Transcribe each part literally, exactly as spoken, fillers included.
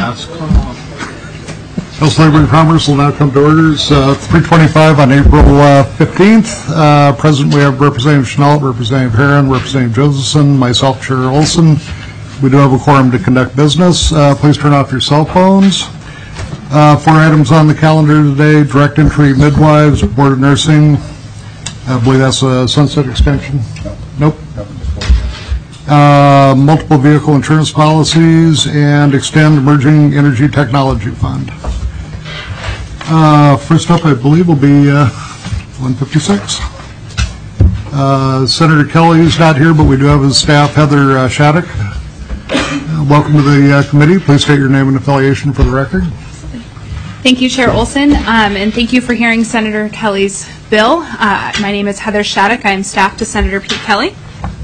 House Labor and Commerce will now come to orders. Uh, three twenty-five on April uh, fifteenth. Uh, present we have Representative Chenault, Representative Herron, Representative Josephson, myself, Chair Olson. We do have a quorum to conduct business. Uh, please turn off your cell phones. Uh, four items on the calendar today: direct entry midwives, Board of Nursing. I believe that's a sunset extension. Nope. Uh, multiple vehicle insurance policies and extend emerging energy technology fund. Uh, first up, I believe, will be uh, one fifty-six. Uh, Senator Kelly is not here, but we do have his staff, Heather uh, Shattuck. Uh, welcome to the uh, committee. Please state your name and affiliation for the record. Thank you, Chair Olson, um, and thank you for hearing Senator Kelly's bill. Uh, my name is Heather Shattuck. I am staff to Senator Pete Kelly.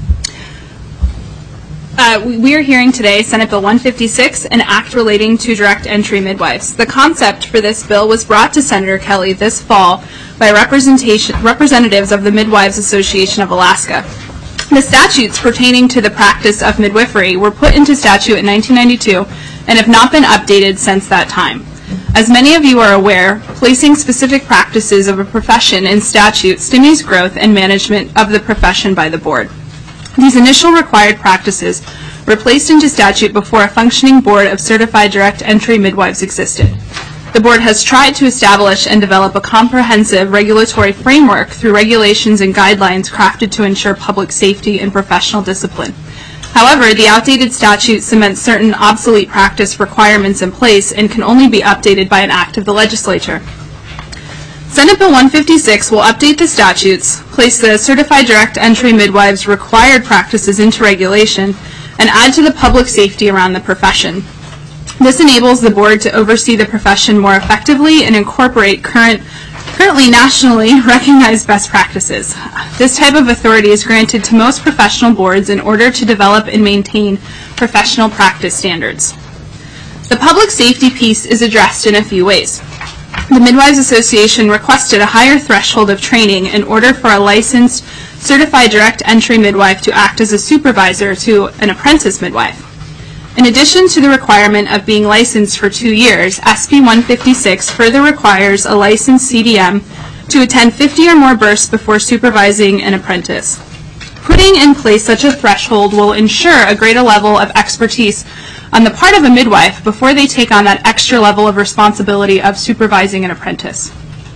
Uh, we are hearing today Senate Bill one fifty-six, an act relating to direct entry midwives. The concept for this bill was brought to Senator Kelly this fall by representation, representatives of the Midwives Association of Alaska. The statutes pertaining to the practice of midwifery were put into statute in nineteen ninety-two and have not been updated since that time. As many of you are aware, placing specific practices of a profession in statute stimulates growth and management of the profession by the board. These initial required practices were placed into statute before a functioning board of certified direct entry midwives existed. The board has tried to establish and develop a comprehensive regulatory framework through regulations and guidelines crafted to ensure public safety and professional discipline. However, the outdated statute cements certain obsolete practice requirements in place and can only be updated by an act of the legislature. Senate Bill one fifty-six will update the statutes, place the certified direct entry midwives' required practices into regulation, and add to the public safety around the profession. This enables the board to oversee the profession more effectively and incorporate current, currently nationally recognized best practices. This type of authority is granted to most professional boards in order to develop and maintain professional practice standards. The public safety piece is addressed in a few ways. The Midwives Association requested a higher threshold of training in order for a licensed, certified direct entry midwife to act as a supervisor to an apprentice midwife. In addition to the requirement of being licensed for two years, S B one fifty-six further requires a licensed C D M to attend fifty or more births before supervising an apprentice. Putting in place such a threshold will ensure a greater level of expertise on the part of a midwife before they take on that extra level of responsibility of supervising an apprentice.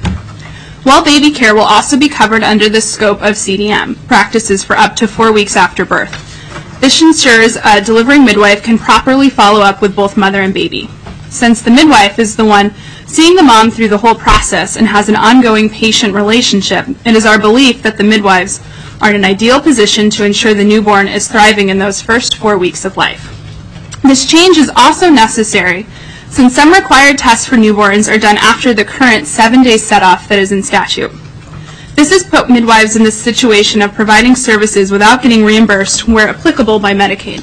Well baby care will also be covered under the scope of C D M practices for up to four weeks after birth. This ensures a delivering midwife can properly follow up with both mother and baby. Since the midwife is the one seeing the mom through the whole process and has an ongoing patient relationship, it is our belief that the midwives are in an ideal position to ensure the newborn is thriving in those first four weeks of life. This change is also necessary since some required tests for newborns are done after the current seven-day set-off that is in statute. This has put midwives in the situation of providing services without getting reimbursed where applicable by Medicaid.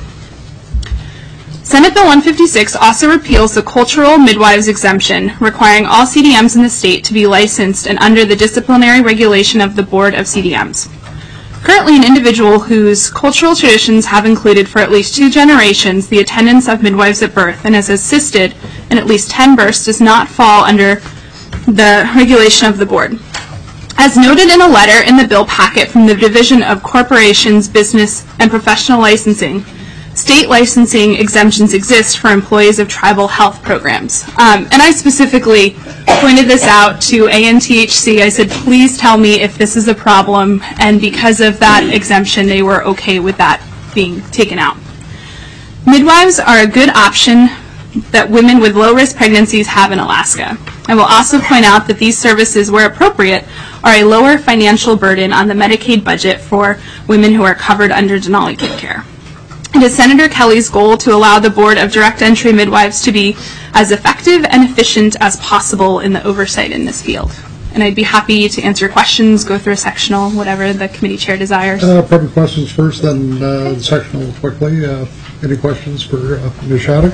Senate Bill one fifty-six also repeals the cultural midwives exemption, requiring all C D Ms in the state to be licensed and under the disciplinary regulation of the Board of C D Ms. Currently, an individual whose cultural traditions have included for at least two generations the attendance of midwives at birth and has assisted in at least ten births does not fall under the regulation of the board. As noted in a letter in the bill packet from the Division of Corporations, Business, and Professional Licensing, state licensing exemptions exist for employees of tribal health programs. Um, and I specifically pointed this out to A N T H C. I said, please tell me if this is a problem, and because of that exemption, they were okay with that being taken out. Midwives are a good option that women with low-risk pregnancies have in Alaska. I will also point out that these services, where appropriate, are a lower financial burden on the Medicaid budget for women who are covered under Denali Kit Care. It is Senator Kelly's goal to allow the Board of Direct Entry Midwives to be as effective and efficient as possible in the oversight in this field. And I'd be happy to answer questions, go through a sectional, whatever the committee chair desires. Uh, public questions first, then uh, the sectional quickly. Uh, any questions for uh, Miz Shattuck?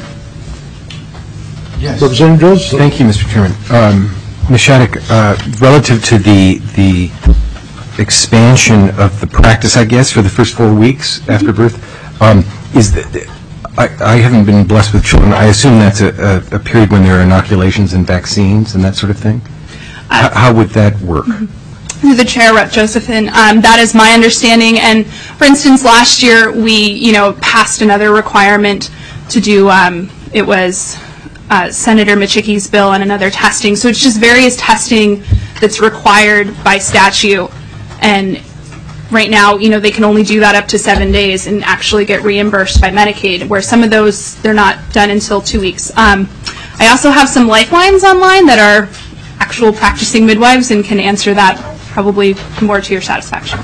Yes. Representative Jones? Thank you, Mister Chairman. Um, Miz Shattuck, uh, relative to the the expansion of the practice, I guess, for the first four weeks after birth, um, is the, I, I haven't been blessed with children. I assume that's a, a, a period when there are inoculations and vaccines and that sort of thing? Uh, H- how would that work? Through the chair, Representative Josephson, um, that is my understanding. And for instance, last year we, you know, passed another requirement to do. Um, it was uh, Senator Michicki's bill and another testing. So it's just various testing that's required by statute. And right now, you know, they can only do that up to seven days and actually get reimbursed by Medicaid, where some of those, they're not done until two weeks. Um, I also have some lifelines online that are actual practicing midwives and can answer that probably more to your satisfaction.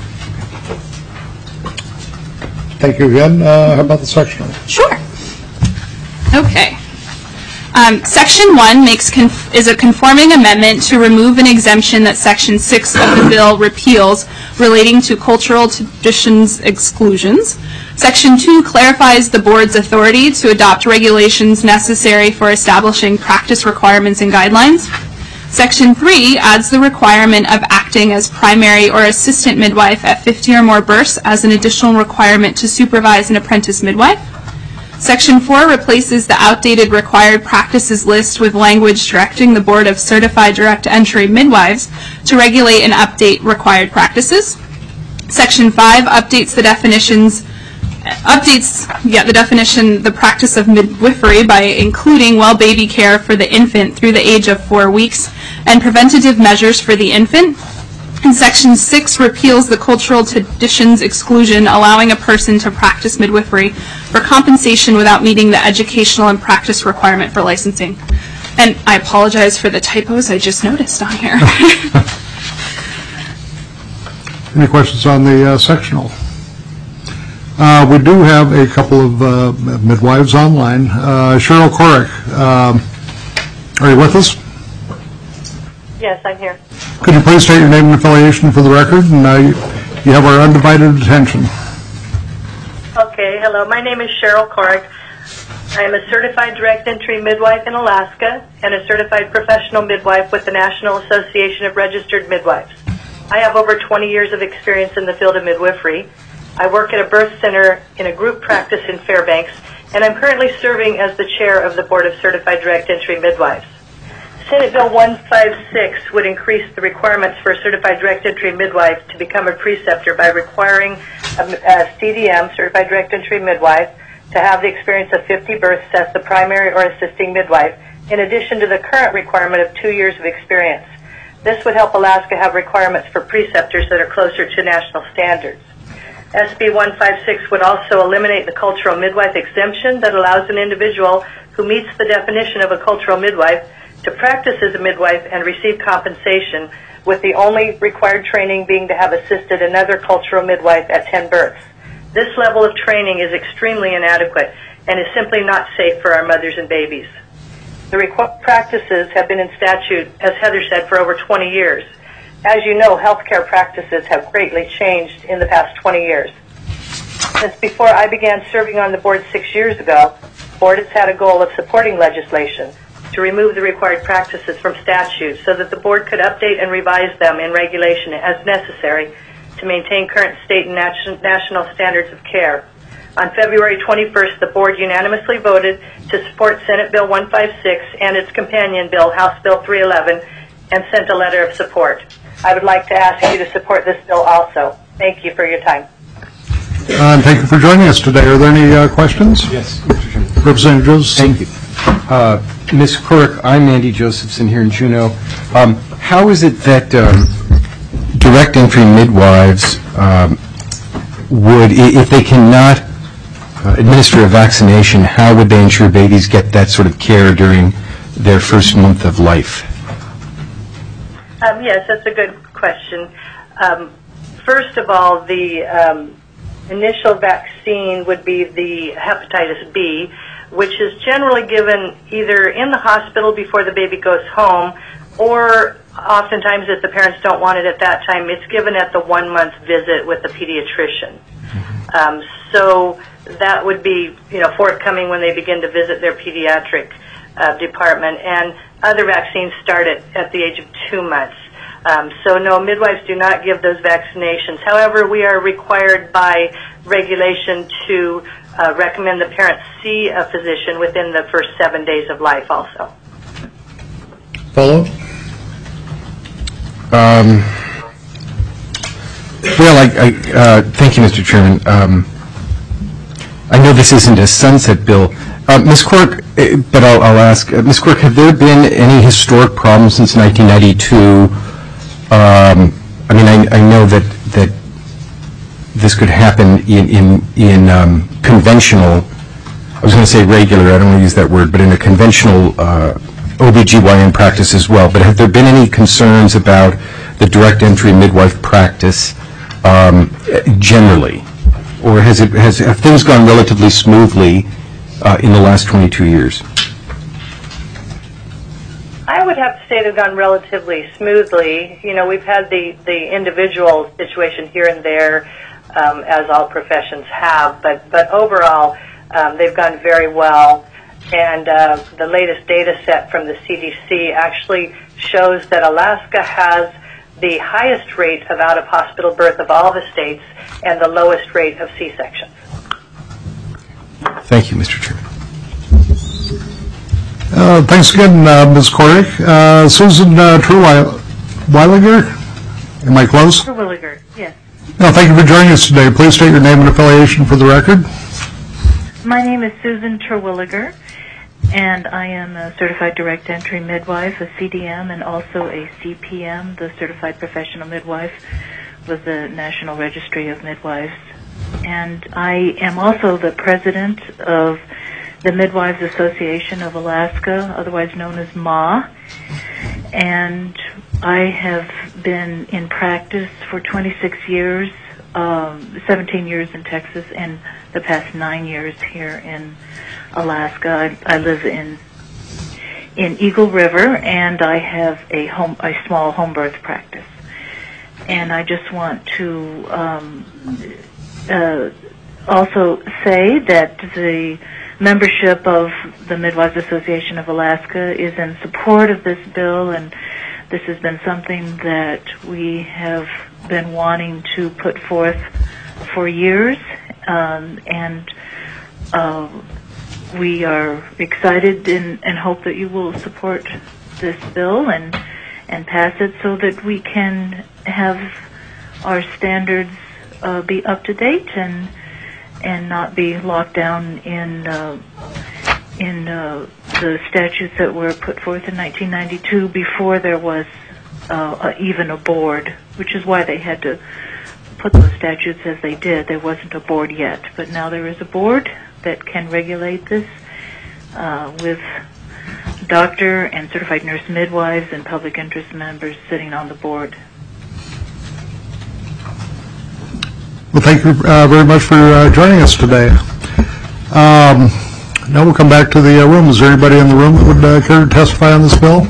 Thank you again. Uh, how about the sectional? Sure. Okay. Um, Section one makes conf- is a conforming amendment to remove an exemption that Section six of the bill repeals relating to cultural traditions exclusions. Section two clarifies the board's authority to adopt regulations necessary for establishing practice requirements and guidelines. Section three adds the requirement of acting as primary or assistant midwife at fifty or more births as an additional requirement to supervise an apprentice midwife. Section four replaces the outdated required practices list with language directing the Board of Certified Direct Entry Midwives to regulate and update required practices. Section five updates the definitions, updates yeah, the definition, the practice of midwifery by including well baby care for the infant through the age of four weeks and preventative measures for the infant. And Section six repeals the cultural traditions exclusion, allowing a person to practice midwifery for compensation without meeting the educational and practice requirement for licensing. And I apologize for the typos I just noticed on here. Any questions on the uh, sectional? Uh, we do have a couple of uh, midwives online. Uh, Cheryl Corrick, um, are you with us? Yes, I'm here. Could you please state your name and affiliation for the record? And uh, you, you have our undivided attention. Okay, hello. My name is Cheryl Corrick. I am a certified direct entry midwife in Alaska and a certified professional midwife with the National Association of Registered Midwives. I have over twenty years of experience in the field of midwifery. I work at a birth center in a group practice in Fairbanks, and I'm currently serving as the chair of the Board of Certified Direct Entry Midwives. Senate Bill one fifty-six would increase the requirements for a certified direct entry midwife to become a preceptor by requiring a, a C D M, certified direct entry midwife, to have the experience of fifty births as the primary or assisting midwife, in addition to the current requirement of two years of experience. This would help Alaska have requirements for preceptors that are closer to national standards. S B one fifty-six would also eliminate the cultural midwife exemption that allows an individual who meets the definition of a cultural midwife to practice as a midwife and receive compensation, with the only required training being to have assisted another cultural midwife at ten births. This level of training is extremely inadequate and is simply not safe for our mothers and babies. The required practices have been in statute, as Heather said, for over twenty years. As you know, healthcare practices have greatly changed in the past twenty years. Since before I began serving on the board six years ago, the board has had a goal of supporting legislation to remove the required practices from statute so that the board could update and revise them in regulation as necessary to maintain current state and national standards of care. On February twenty-first, the board unanimously voted to support Senate Bill one fifty-six and its companion bill, House Bill three eleven, and sent a letter of support. I would like to ask you to support this bill also. Thank you for your time. Uh, and thank you for joining us today. Are there any uh, questions? Yes, Mister Chairman. Representative Josephson. Thank you. Uh, Miz Corrick, I'm Andy Josephson here in Juneau. Um, how is it that um, direct entry midwives um, would, i- if they cannot uh, administer a vaccination, how would they ensure babies get that sort of care during their first month of life? Um, yes, that's a good question. Um, first of all, the um, initial vaccine would be the hepatitis B, which is generally given either in the hospital before the baby goes home, or oftentimes if the parents don't want it at that time, it's given at the one-month visit with the pediatrician. Um, so that would be, you know, forthcoming when they begin to visit their pediatric uh, department. And other vaccines start at, at the age of two months. Um, so no, midwives do not give those vaccinations. However, we are required by regulation to uh, recommend the parents see a physician within the first seven days of life also. Follow? Um, well, I, I, uh, thank you, Mister Chairman. Um, I know this isn't a sunset bill. Uh, Miz Quirk, uh, but I'll, I'll ask, uh, Miz Quirk, have there been any historic problems since nineteen ninety-two? Um, I mean, I, I know that, that this could happen in, in, in um, conventional, I was going to say regular, I don't want to use that word, but in a conventional uh, O B G Y N practice as well. But have there been any concerns about the direct entry midwife practice um, generally? Or has it, has, have things gone relatively smoothly uh, in the last twenty-two years? I would have to say they've gone relatively smoothly. You know, we've had the, the individual situation here and there, um, as all professions have, but, but overall, um, they've gone very well. And uh, the latest data set from the C D C actually shows that Alaska has the highest rate of out-of-hospital birth of all the states and the lowest rate of C-sections. Thank you, Mister Chairman. Uh, thanks again, uh, Miz Corey. Uh, Susan uh, Terwilliger, am I close? Terwilliger, yes. No, thank you for joining us today. Please state your name and affiliation for the record. My name is Susan Terwilliger, and I am a certified direct entry midwife, a C D M, and also a C P M, the Certified Professional Midwife with the National Registry of Midwives. And I am also the president of the Midwives Association of Alaska, otherwise known as M A, and I have been in practice for twenty-six years, um, seventeen years in Texas, and the past nine years here in Alaska. I, I live in in Eagle River, and I have a home, a small home birth practice. And I just want to um, uh, also say that the membership of the Midwives Association of Alaska is in support of this bill, and this has been something that we have been wanting to put forth for years, um, and uh, we are excited and, and hope that you will support this bill and and pass it so that we can have our standards uh, be up to date and and not be locked down in uh, in uh, the statutes that were put forth in nineteen ninety-two before there was uh, a, even a board, which is why they had to put those statutes as they did. There wasn't a board yet, but now there is a board that can regulate this uh, with doctor and certified nurse midwives and public interest members sitting on the board. Well, thank you uh, very much for uh, joining us today. Um, now we'll come back to the uh, room. Is there anybody in the room that would uh, care to testify on this bill?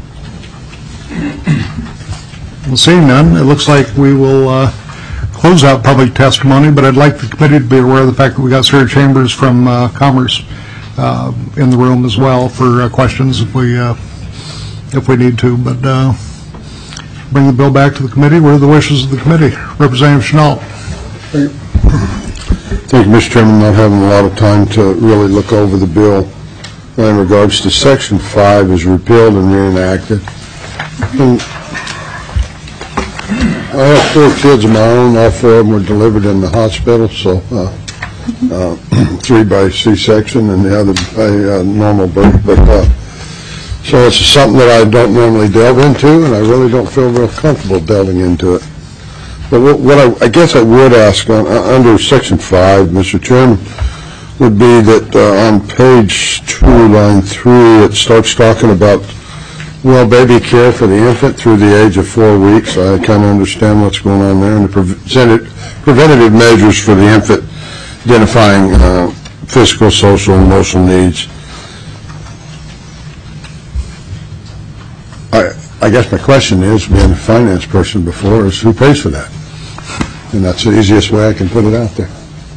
Well, seeing none, it looks like we will uh, close out public testimony, but I'd like the committee to be aware of the fact that we got Sarah Chambers from uh, Commerce uh, in the room as well for uh, questions if we uh, if we need to. But uh, bring the bill back to the committee. What are the wishes of the committee? Representative Chenault. Thank you, Mister Chairman. Not having a lot of time to really look over the bill in regards to Section five is repealed and reenacted. And I have four kids of my own. All four of them were delivered in the hospital, so uh, uh, three by C-section and the other by uh, normal birth. But uh, so it's something that I don't normally delve into, and I really don't feel real comfortable delving into it. But what, what I, I guess I would ask on, uh, under Section five, Mister Chairman, would be that uh, on page two, line three, it starts talking about well baby care for the infant through the age of four weeks. I kind of understand what's going on there, and the preventative, preventative measures for the infant, identifying uh, physical, social, and emotional needs. I, I guess my question is, being a finance person before, is who pays for that? And that's the easiest way I can put it out there.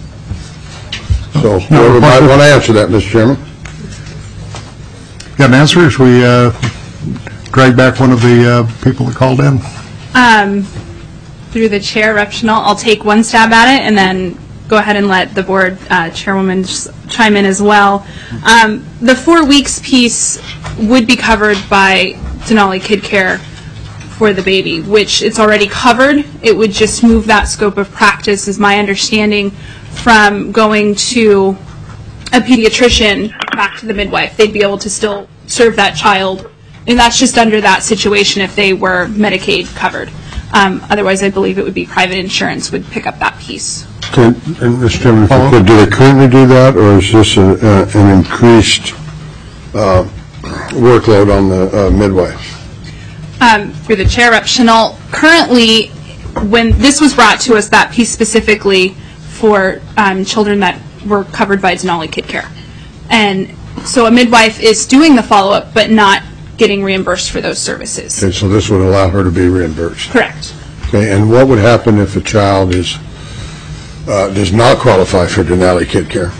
So, whoever might want to answer that, Mister Chairman. Got an answer? Or should we uh, drag back one of the uh, people that called in? Um, through the chair, Representative Chenault, I'll take one stab at it, and then go ahead and let the board uh, chairwoman chime in as well. Um, the four weeks piece would be covered by Denali Kid Care for the baby, which it's already covered. It would just move that scope of practice, is my understanding, from going to a pediatrician back to the midwife. They'd be able to still serve that child, and that's just under that situation if they were Medicaid covered. Um, otherwise, I believe it would be private insurance would pick up that piece. Can, and Mister Chairman, if I could, do they currently do that, or is this a, a, an increased uh, workload on the uh, midwife? Um, through the chair, Rep Chenault, currently, when this was brought to us, that piece specifically for um, children that were covered by Denali Kid Care. And so a midwife is doing the follow-up, but not getting reimbursed for those services. Okay, so this would allow her to be reimbursed. Correct. Okay, and what would happen if a child is uh, does not qualify for Denali Kid Care?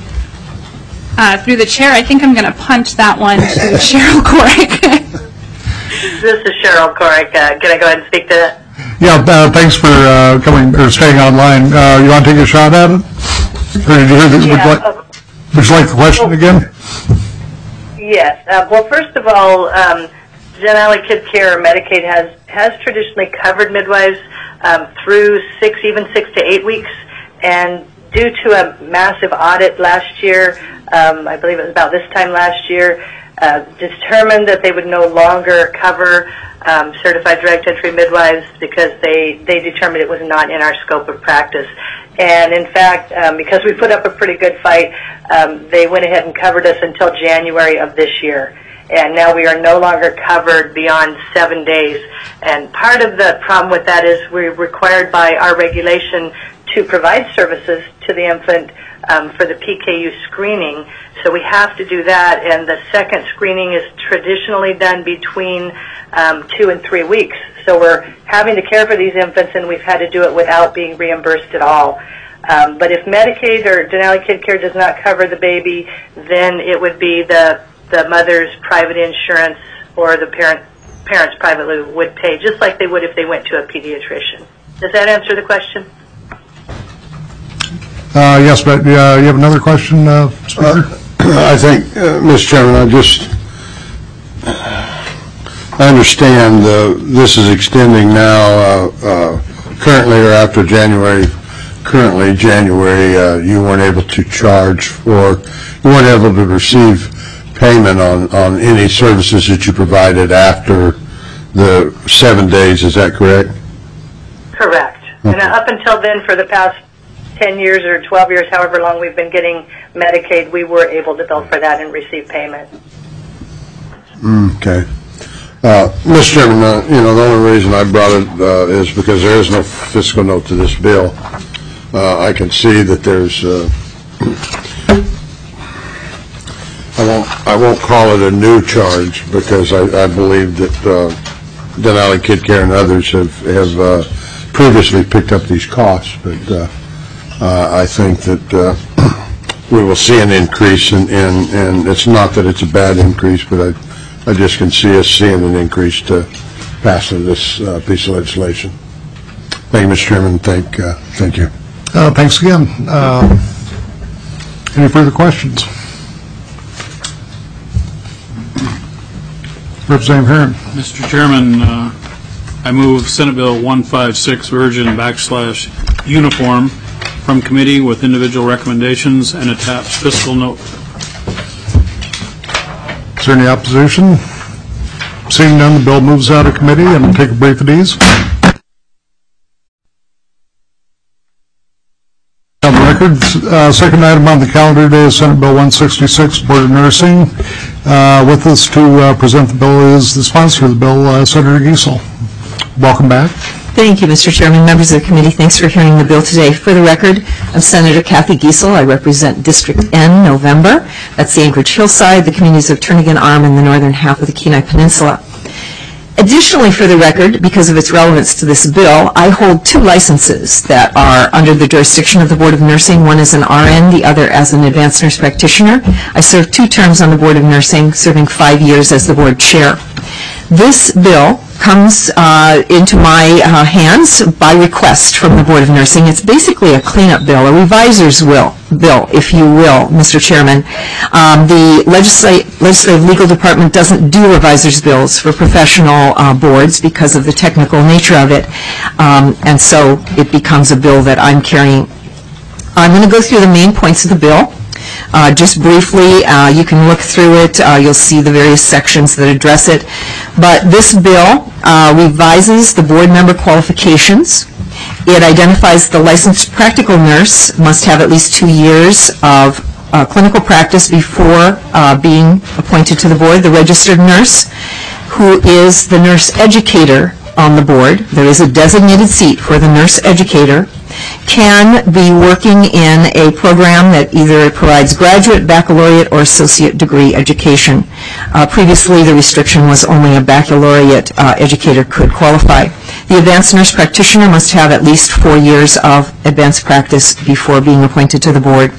Uh, through the chair, I think I'm going to punt that one to Cheryl Corrick. This is Cheryl Corrick. Uh, can I go ahead and speak to that? Yeah, uh, thanks for uh, coming or staying online. Uh, you want to take a shot at it? Or did you hear the, Yeah, would, you like, uh, would you like the question again? Yes. Uh, well, first of all, um, Denali Kid Care or Medicaid has, has traditionally covered midwives um, through six, even six to eight weeks. And due to a massive audit last year, um, I believe it was about this time last year, uh, determined that they would no longer cover um, certified direct entry midwives because they, they determined it was not in our scope of practice. And in fact, um, because we put up a pretty good fight, um, they went ahead and covered us until January of this year. And now we are no longer covered beyond seven days. And part of the problem with that is we're required by our regulation to provide services to the infant um, for the P K U screening. So we have to do that, and the second screening is traditionally done between um, two and three weeks. So we're having to care for these infants, and we've had to do it without being reimbursed at all. Um, but if Medicaid or Denali Kid Care does not cover the baby, then it would be the the mother's private insurance or the parent parents privately would pay, just like they would if they went to a pediatrician. Does that answer the question? Uh, yes, but uh, you have another question, uh, Speaker? I think, uh, Mister Chairman, I just I understand uh, this is extending now uh, uh, currently or after January. Currently, January, uh, you weren't able to charge for, you weren't able to receive payment on, on any services that you provided after the seven days. Is that correct? Correct. Okay. And up until then, for the past ten years or twelve years, however long we've been getting Medicaid, we were able to bill for that and receive payment. Okay. Uh, Mister Chairman, uh, you know, the only reason I brought it uh, is because there is no fiscal note to this bill. Uh, I can see that there's, uh, I won't, I won't call it a new charge because I, I believe that uh, Denali Kid Care and others have, have uh, previously picked up these costs, but uh, uh, I think that uh, we will see an increase, in, in, and it's not that it's a bad increase, but I, I just can see us seeing an increase to pass this uh, piece of legislation. Thank you, Mister Chairman. Thank, uh, thank you. Uh, thanks again. Uh, any further questions? Representative Herron. Mister Chairman, uh, I move Senate Bill one fifty-six Virgin backslash uniform from committee with individual recommendations and attached fiscal note. Is there any opposition? Seeing none, the bill moves out of committee, and we'll take a brief at ease. On the record, uh, second item on the calendar today is Senate Bill one sixty-six, Board of Nursing. Uh, with us to uh, present the bill is the sponsor of the bill, uh, Senator Giesel. Welcome back. Thank you, Mister Chairman. Members of the committee, thanks for hearing the bill today. For the record, I'm Senator Kathy Giesel. I represent District N, November. That's the Anchorage Hillside, the communities of Turnagain Arm, and the northern half of the Kenai Peninsula. Additionally, for the record, because of its relevance to this bill, I hold two licenses that are under the jurisdiction of the Board of Nursing. One as an R N, the other as an advanced nurse practitioner. I served two terms on the Board of Nursing, serving five years as the board chair. This bill comes uh, into my uh, hands by request from the Board of Nursing. It's basically a cleanup bill, a reviser's will, bill, if you will, Mister Chairman. Um, the legislate, Legislative Legal Department doesn't do reviser's bills for professional uh, boards because of the technical nature of it, um, and so it becomes a bill that I'm carrying. I'm going to go through the main points of the bill. Uh, just briefly, uh, you can look through it. Uh, you'll see the various sections that address it. But this bill uh, revises the board member qualifications. It identifies the licensed practical nurse must have at least two years of uh, clinical practice before uh, being appointed to the board. The registered nurse, who is the nurse educator on the board, there is a designated seat for the nurse educator, can be working in a program that either provides graduate, baccalaureate, or associate degree education. Uh, previously, the restriction was only a baccalaureate uh, educator could qualify. The advanced nurse practitioner must have at least four years of advanced practice before being appointed to the board.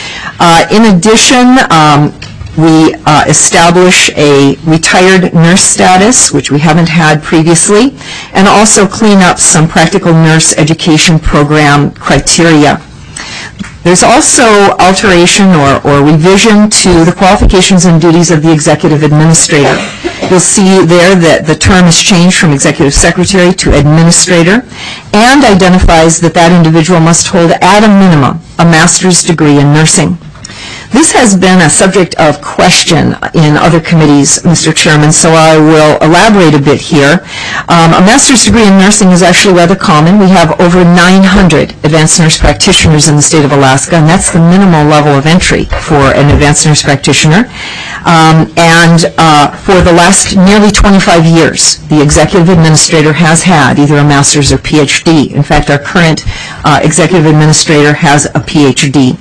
Uh, in addition, um, we uh, establish a retired nurse status, which we haven't had previously, and also clean up some practical nurse education program criteria. There's also alteration or, or revision to the qualifications and duties of the executive administrator. You'll see there that the term is changed from executive secretary to administrator, and identifies that that individual must hold at a minimum a master's degree in nursing. This has been a subject of question in other committees, Mister Chairman, so I will elaborate a bit here. Um, a master's degree in nursing is actually rather common. We have over nine hundred advanced nurse practitioners in the state of Alaska, and that's the minimal level of entry for an advanced nurse practitioner. Um, and uh, for the last nearly twenty-five years, the executive administrator has had either a master's or P H D. In fact, our current uh, executive administrator has a P H D.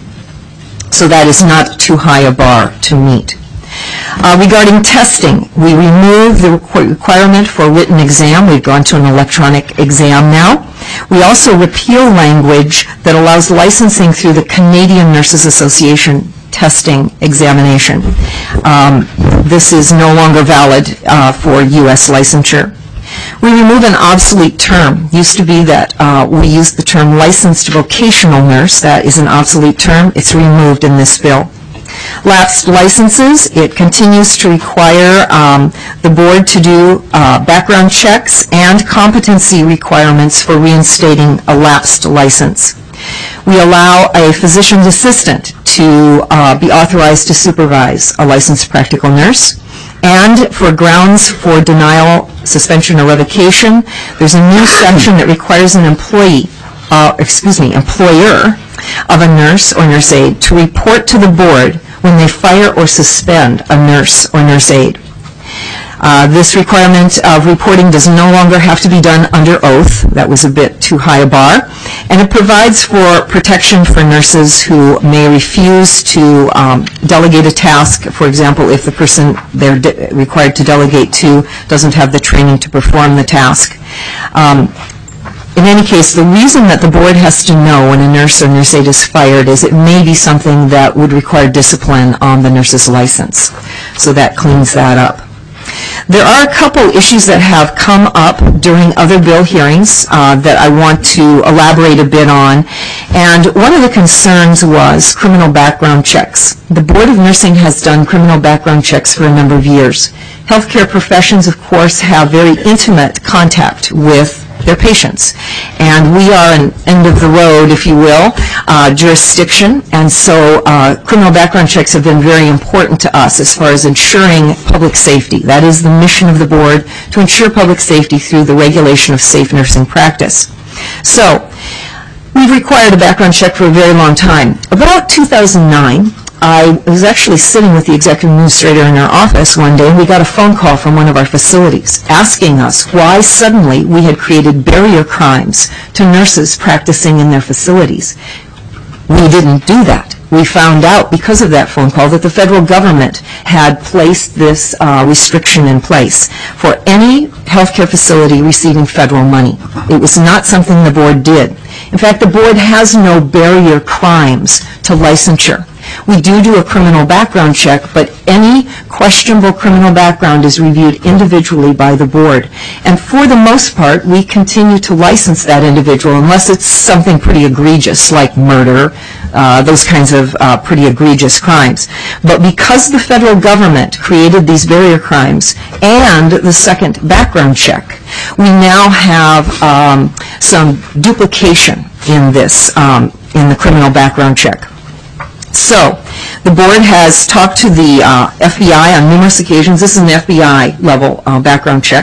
So that is not too high a bar to meet. Uh, regarding testing, we remove the requ- requirement for written exam. We've gone to an electronic exam now. We also repeal language that allows licensing through the Canadian Nurses Association testing examination. Um, this is no longer valid uh, for U S licensure. We remove an obsolete term. Used to be that uh, we used the term licensed vocational nurse. That is an obsolete term. It's removed in this bill. Lapsed licenses, it continues to require um, the board to do uh, background checks and competency requirements for reinstating a lapsed license. We allow a physician's assistant to uh, be authorized to supervise a licensed practical nurse. And for grounds for denial, suspension, or revocation, there's a new section that requires an employee, uh, excuse me, employer of a nurse or nurse aide to report to the board when they fire or suspend a nurse or nurse aide. Uh, this requirement of reporting does no longer have to be done under oath. That was a bit too high a bar. And it provides for protection for nurses who may refuse to um, delegate a task. For example, if the person they're de- required to delegate to doesn't have the training to perform the task. Um, In any case, the reason that the board has to know when a nurse or nurse aide is fired is it may be something that would require discipline on the nurse's license. So that cleans that up. There are a couple issues that have come up during other bill hearings uh, that I want to elaborate a bit on. And one of the concerns was criminal background checks. The Board of Nursing has done criminal background checks for a number of years. Healthcare professions, of course, have very intimate contact with their patients. And we are an end-of-the-road, if you will, uh, jurisdiction, and so uh, criminal background checks have been very important to us as far as ensuring public safety. That is the mission of the board, to ensure public safety through the regulation of safe nursing practice. So, we've required a background check for a very long time. About two thousand nine, I was actually sitting with the executive administrator in our office one day, and we got a phone call from one of our facilities asking us why suddenly we had created barrier crimes to nurses practicing in their facilities. We didn't do that. We found out because of that phone call that the federal government had placed this uh, restriction in place for any healthcare facility receiving federal money. It was not something the board did. In fact, the board has no barrier crimes to licensure. We do do a criminal background check, but any questionable criminal background is reviewed individually by the board. And for the most part, we continue to license that individual unless it's something pretty egregious like murder, uh, those kinds of uh, pretty egregious crimes. But because the federal government created these barrier crimes and the second background check, we now have um, some duplication in this, um, in the criminal background check. So, the board has talked to the uh, F B I on numerous occasions. This is an F B I level uh, background check.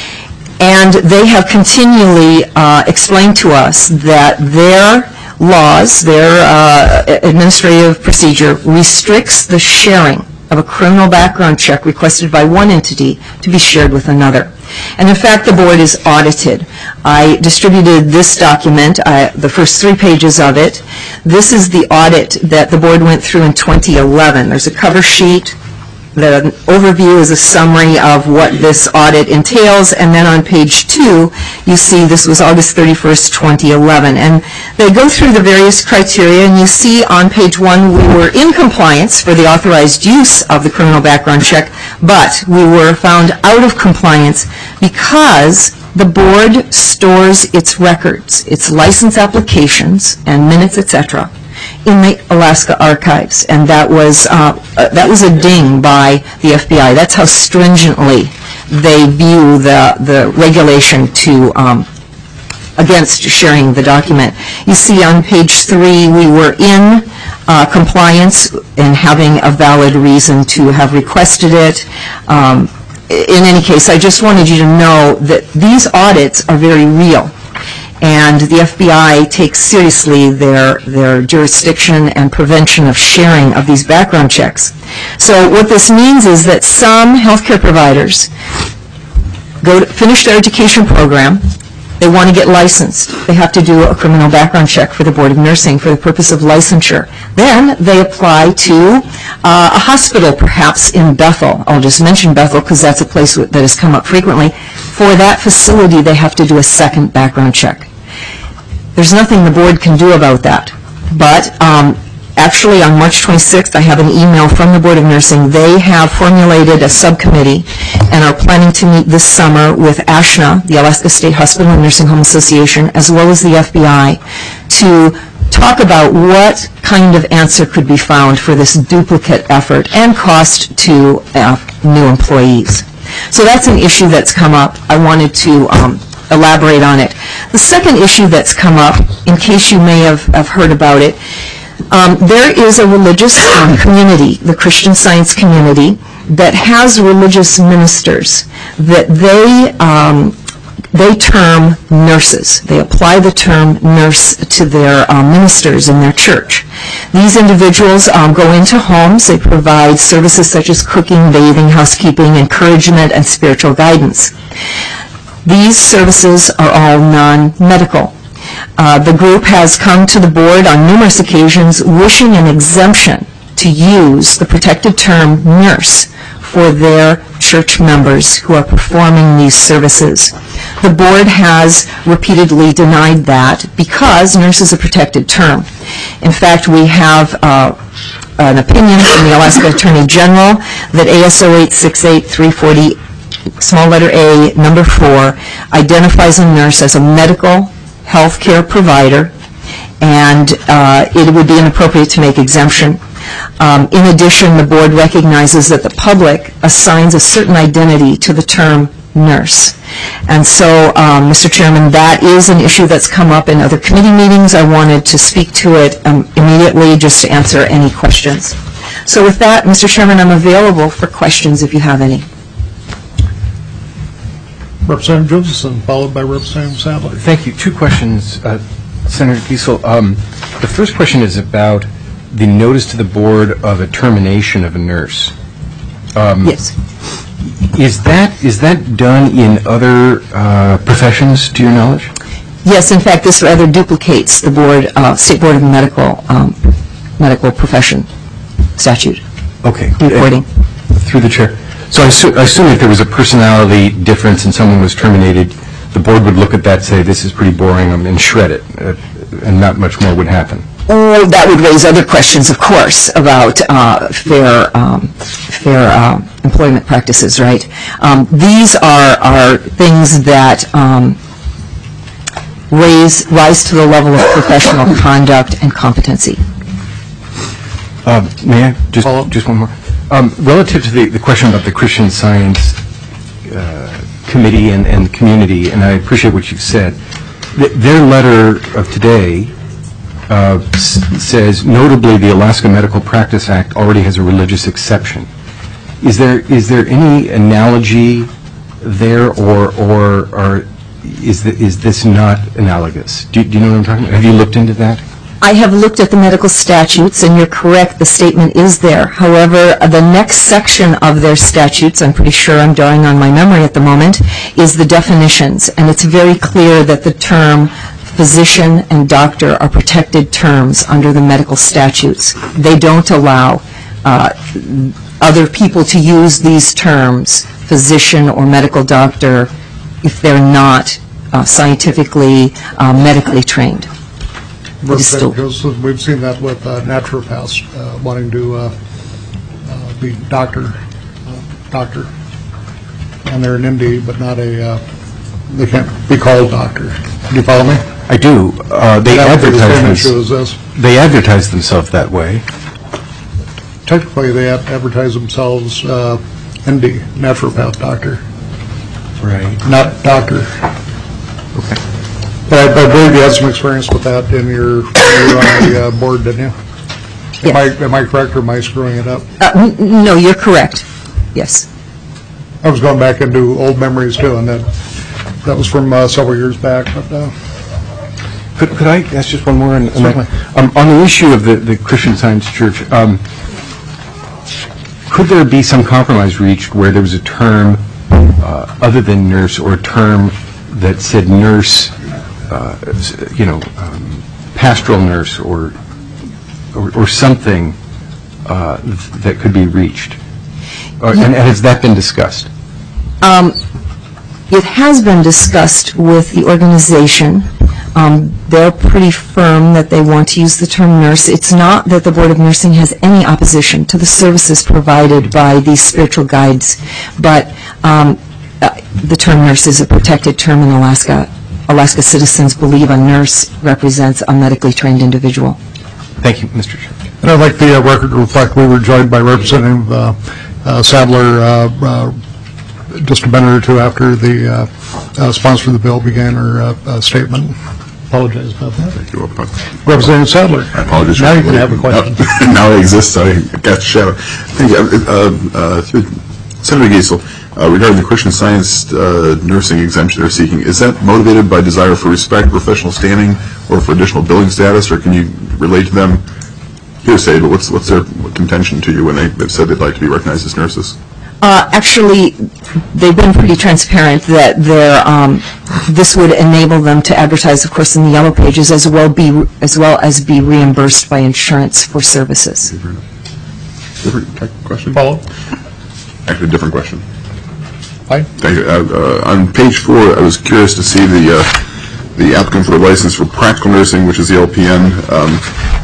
And they have continually uh, explained to us that their laws, their uh, administrative procedure restricts the sharing of a criminal background check requested by one entity to be shared with another. And in fact, the board is audited. I distributed this document, uh, the first three pages of it. This is the audit that the board went through in twenty eleven. There's a cover sheet. The overview is a summary of what this audit entails, and then on page two, you see this was August thirty-first, twenty eleven. And they go through the various criteria, and you see on page one we were in compliance for the authorized use of the criminal background check, but we were found out of compliance because the board stores its records, its license applications and minutes, et cetera, in the Alaska archives, and that was uh, uh, that was a ding by the F B I. That's how stringently they view the the regulation to um, against sharing the document. You see on page three, we were in uh, compliance and having a valid reason to have requested it. Um, in any case, I just wanted you to know that these audits are very real. And the F B I takes seriously their, their jurisdiction and prevention of sharing of these background checks. So what this means is that some healthcare providers go to finish their education program, they want to get licensed. They have to do a criminal background check for the Board of Nursing for the purpose of licensure. Then they apply to uh, a hospital, perhaps in Bethel. I'll just mention Bethel because that's a place that has come up frequently. For that facility, they have to do a second background check. There's nothing the board can do about that. But um, actually, on March twenty-sixth, I have an email from the Board of Nursing. They have formulated a subcommittee and are planning to meet this summer with ASHNA, the Alaska State Hospital and Nursing Home Association, as well as the F B I, to talk about what kind of answer could be found for this duplicate effort and cost to uh, new employees. So that's an issue that's come up. I wanted to um, elaborate on it. The second issue that's come up, in case you may have, have heard about it, um, there is a religious um, community, the Christian Science community, that has religious ministers that they um, they term nurses. They apply the term nurse to their um, ministers in their church. These individuals um, go into homes. They provide services such as cooking, bathing, housekeeping, encouragement, and spiritual guidance. These services are all non-medical. Uh, the group has come to the board on numerous occasions wishing an exemption to use the protected term nurse for their church members who are performing these services. The board has repeatedly denied that because nurse is a protected term. In fact, we have uh, an opinion from the Alaska Attorney General that A S O eight six eight three forty, small letter A, number four, identifies a nurse as a medical health care provider, and uh, it would be inappropriate to make exemption. Um, in addition, the board recognizes that the public assigns a certain identity to the term nurse. And so, um, Mister Chairman, that is an issue that's come up in other committee meetings. I wanted to speak to it um, immediately just to answer any questions. So with that, Mister Chairman, I'm available for questions if you have any. Representative Josephson, followed by Representative Sadler. Thank you. Two questions, uh, Senator Giesel. Um, the first question is about the notice to the board of a termination of a nurse. Um, yes. Is that is that done in other uh, professions, to your knowledge? Yes. In fact, this rather duplicates the board, uh, State Board of Medical um, Medical Profession statute. Okay. Reporting. Uh, through the chair. So I, assu I assume if there was a personality difference and someone was terminated, the board would look at that, say, this is pretty boring, and shred it, uh, and not much more would happen. Or that would raise other questions, of course, about uh, fair um, fair uh, employment practices, right? Um, these are, are things that um, raise rise to the level of professional conduct and competency. Uh, may I? Just, just one more. Um, relative to the, the question about the Christian Science uh, Committee and, and the community, and I appreciate what you've said, th- their letter of today Uh, s- says, notably, the Alaska Medical Practice Act already has a religious exception. Is there is there any analogy there, or or, or is the, is this not analogous? Do, do you know what I'm talking about? Have you looked into that? I have looked at the medical statutes, and you're correct, the statement is there. However, the next section of their statutes, I'm pretty sure I'm drawing on my memory at the moment, is the definitions, and it's very clear that the term physician and doctor are protected terms under the medical statutes. They don't allow uh, other people to use these terms, physician or medical doctor, if they're not uh, scientifically, uh, medically trained. Still, we've seen that with uh, naturopaths uh, wanting to uh, uh, be doctor, uh, doctor, and they're an M D, but not a, uh, they can't be called doctor. Do you follow me? I do. Uh, they That would be the same advertise issue as this. they advertise themselves that way. Technically, they ad- advertise themselves uh, N D, naturopath doctor, Right. not doctor. Okay. But I, I believe you had some experience with that in your, when you were on the uh, board, didn't you? Am I, am I correct, or am I screwing it up? uh, n- no, you're correct. Yes. I was going back into old memories too, and that that was from uh, several years back. But uh, Could, could I ask just one more? On, on, Certainly. that? Um, on the issue of the, the Christian Science Church, um, could there be some compromise reached where there was a term uh, other than nurse, or a term that said nurse, uh, you know, um, pastoral nurse, or or, or something uh, th- that could be reached? Or, and, and has that been discussed? Um, it has been discussed with the organization. Um, they're pretty firm that they want to use the term nurse. It's not that the Board of Nursing has any opposition to the services provided by these spiritual guides, but um, uh, the term nurse is a protected term in Alaska. Alaska citizens believe a nurse represents a medically trained individual. Thank you, Mister Chair. and I'd like the uh, record to reflect we were joined by Representative uh, uh, Sadler uh, uh, just a minute or two after the uh, uh, sponsor of the bill began her uh, uh, statement. Apologize about that. Thank you. Representative Sadler. I apologize. Now you can have a question. Now it exists, so I got the shadow. Thank you. Uh, uh, Senator Giesel, uh, regarding the Christian Science uh, nursing exemption they're seeking, is that motivated by desire for respect, professional standing, or for additional billing status, or can you relate to them hearsay, but what's what's their contention to you when they, they've said they'd like to be recognized as nurses? Uh, actually, they've been pretty transparent that they're, um, this would enable them to advertise, of course, in the Yellow Pages, as well be as well as be reimbursed by insurance for services. Different question? Follow. Actually, a different question. Fine. Thank you. Uh, uh, on page four, I was curious to see the uh, the applicant for the license for practical nursing, which is the L P N. Um,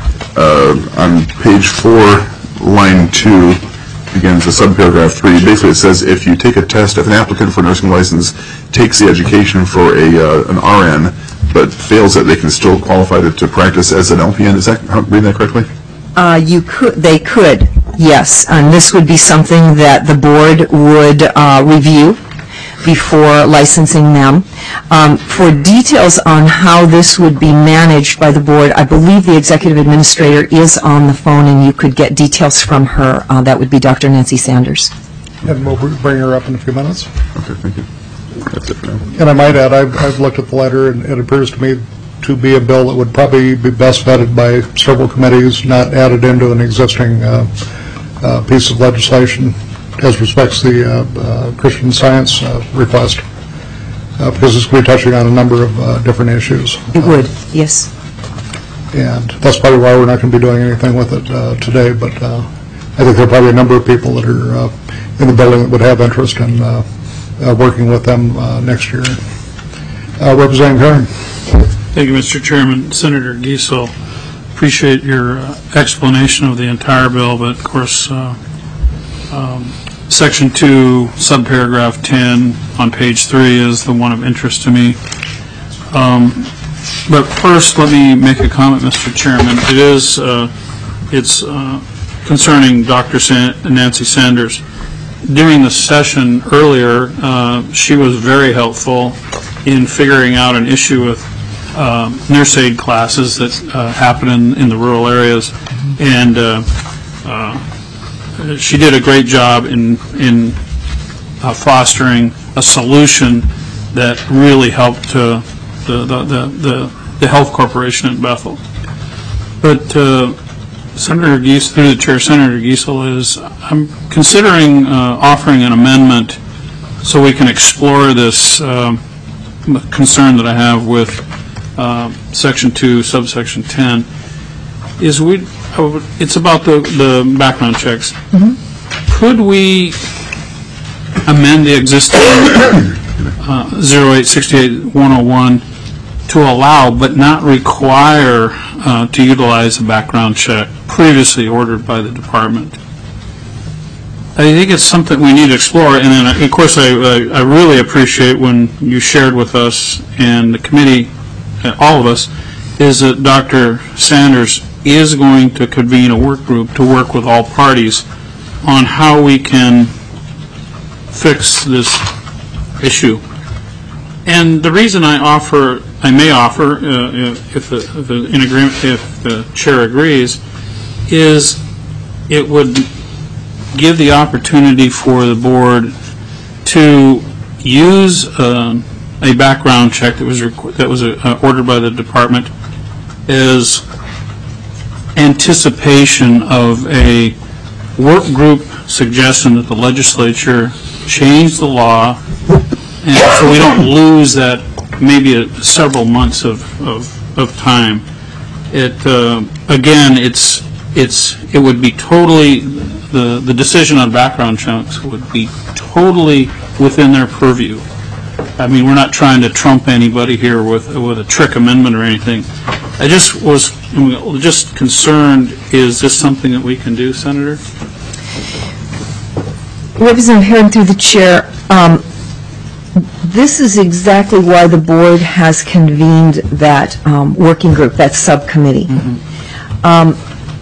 uh, on page four, line two, begins the subparagraph three. Basically, it says if you take a test, if an applicant for a nursing license takes the education for a uh, an R N, but fails it, they can still qualify to, to practice as an L P N. Is that reading that correctly? Uh, you could, they could, yes, and this would be something that the board would uh, review before licensing them. Um, for details on how this would be managed by the board, I believe the executive administrator is on the phone, and you could get details from her. Uh, that would be Doctor Nancy Sanders. And we'll bring her up in a few minutes. Okay, thank you. That's it for now. And I might add, I've, I've looked at the letter, and it appears to me to be a bill that would probably be best vetted by several committees, not added into an existing uh, uh, piece of legislation as respects the uh, uh, Christian Science uh, request, uh, because it's going to be touching on a number of uh, different issues. It would, yes. And that's probably why we're not going to be doing anything with it uh, today, but uh, I think there are probably a number of people that are uh, in the building that would have interest in uh, uh, working with them uh, next year. Uh, Representative Herring. Thank you, Mister Chairman. Senator Giesel, appreciate your uh, explanation of the entire bill, but of course, uh, um, Section two, subparagraph ten on page three is the one of interest to me. Um, but first, let me make a comment, Mister Chairman. It is, uh, it's uh, concerning Doctor San- Nancy Sanders. During the session earlier, uh, she was very helpful in figuring out an issue with uh, nurse aid classes that uh, happen in, in the rural areas, and uh, uh, she did a great job in in uh, fostering a solution that really helped uh, the, the, the, the, the health corporation in Bethel. But uh, Senator Giesel, through the chair, Senator Giesel, is I'm considering uh, offering an amendment so we can explore this uh, concern that I have with uh, Section two, subsection ten. Is we? It's about the the background checks. Mm-hmm. Could we amend the existing uh, oh eight sixty-eight one oh one to allow but not require uh, to utilize a background check previously ordered by the department? I think it's something we need to explore, and then, of course, I, I, I really appreciate when you shared with us and the committee, all of us, is that Doctor Sanders is going to convene a work group to work with all parties on how we can fix this issue. And the reason I offer, I may offer, uh, if, the, if, the, in agreement, if the chair agrees, is it would give the opportunity for the board to use uh, a background check that was requ- that was uh, ordered by the department as anticipation of a work group suggestion that the legislature change the law, and so we don't lose that maybe a, several months of, of, of time. It uh, again, it's it's it would be totally the the decision on background checks would be totally within their purview. I mean, we're not trying to trump anybody here with with a trick amendment or anything. I just was just concerned, is this something that we can do, Senator? Representative Herron, through the chair, um, this is exactly why the board has convened that um, working group, that subcommittee. Mm-hmm. um,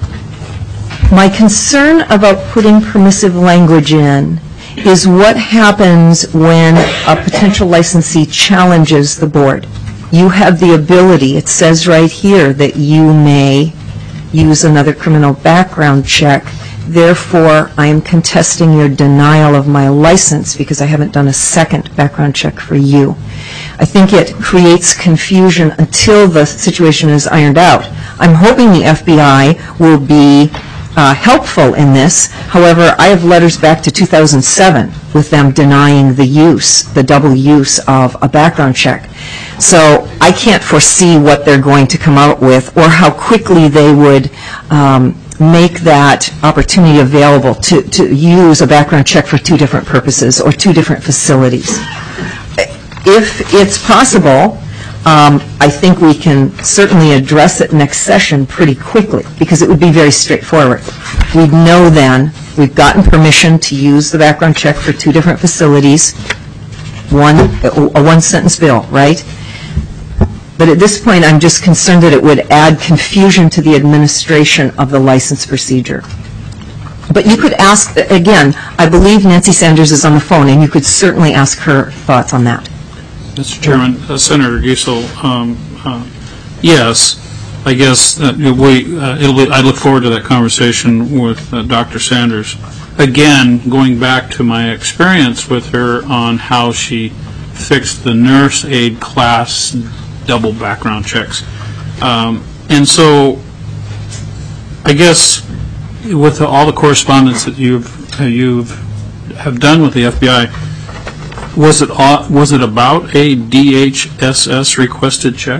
my concern about putting permissive language in is what happens when a potential licensee challenges the board. You have the ability, it says right here, that you may use another criminal background check. Therefore, I am contesting your denial of my license because I haven't done a second background check for you. I think it creates confusion until the situation is ironed out. I'm hoping the F B I will be uh, helpful in this. However, I have letters back to two thousand seven with them denying the use, the double use of a background check. So I can't foresee what they're going to come out with or how quickly they would um, make that opportunity available to, to use a background check for two different purposes or two different facilities. If it's possible, um, I think we can certainly address it next session pretty quickly because it would be very straightforward. We'd know then we've gotten permission to use the background check for two different facilities, one, a one-sentence bill, right? But at this point, I'm just concerned that it would add confusion to the administration of the license procedure. But you could ask, again, I believe Nancy Sanders is on the phone, and you could certainly ask her thoughts on that. Mister Chairman, uh, Senator Giesel, um, uh, yes, I guess that we, uh, it'll be, I look forward to that conversation with uh, Doctor Sanders. Again, going back to my experience with her on how she fixed the nurse aid class double background checks. Um, and so I guess with the, all the correspondence that you've, uh, you've have done with the F B I, was it, uh, was it about a D H S S requested check?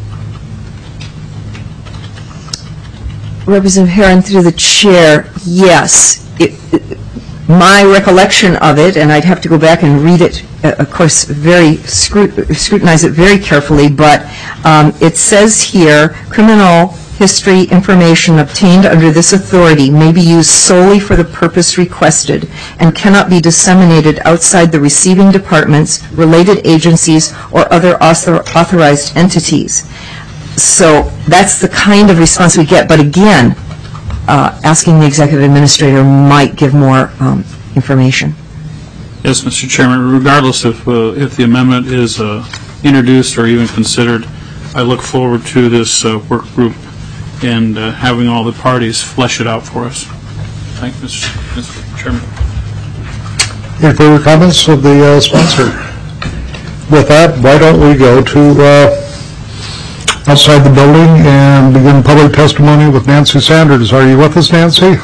Representative Herron, through the chair, yes. It, it, my recollection of it, and I'd have to go back and read it, uh, of course, very scrut- scrutinize it very carefully, but um, it says here, criminal history, information obtained under this authority may be used solely for the purpose requested and cannot be disseminated outside the receiving departments, related agencies, or other author- authorized entities. So that's the kind of response we get, but again, uh, asking the executive administrator might give more um, information. Yes, Mister Chairman, regardless if, uh, if the amendment is uh, introduced or even considered, I look forward to this uh, work group and uh, having all the parties flesh it out for us. Thank you, Mister Mister Chairman. Any further comments of the uh, sponsor? With that, why don't we go to uh, outside the building and begin public testimony with Nancy Sanders. Are you with us, Nancy?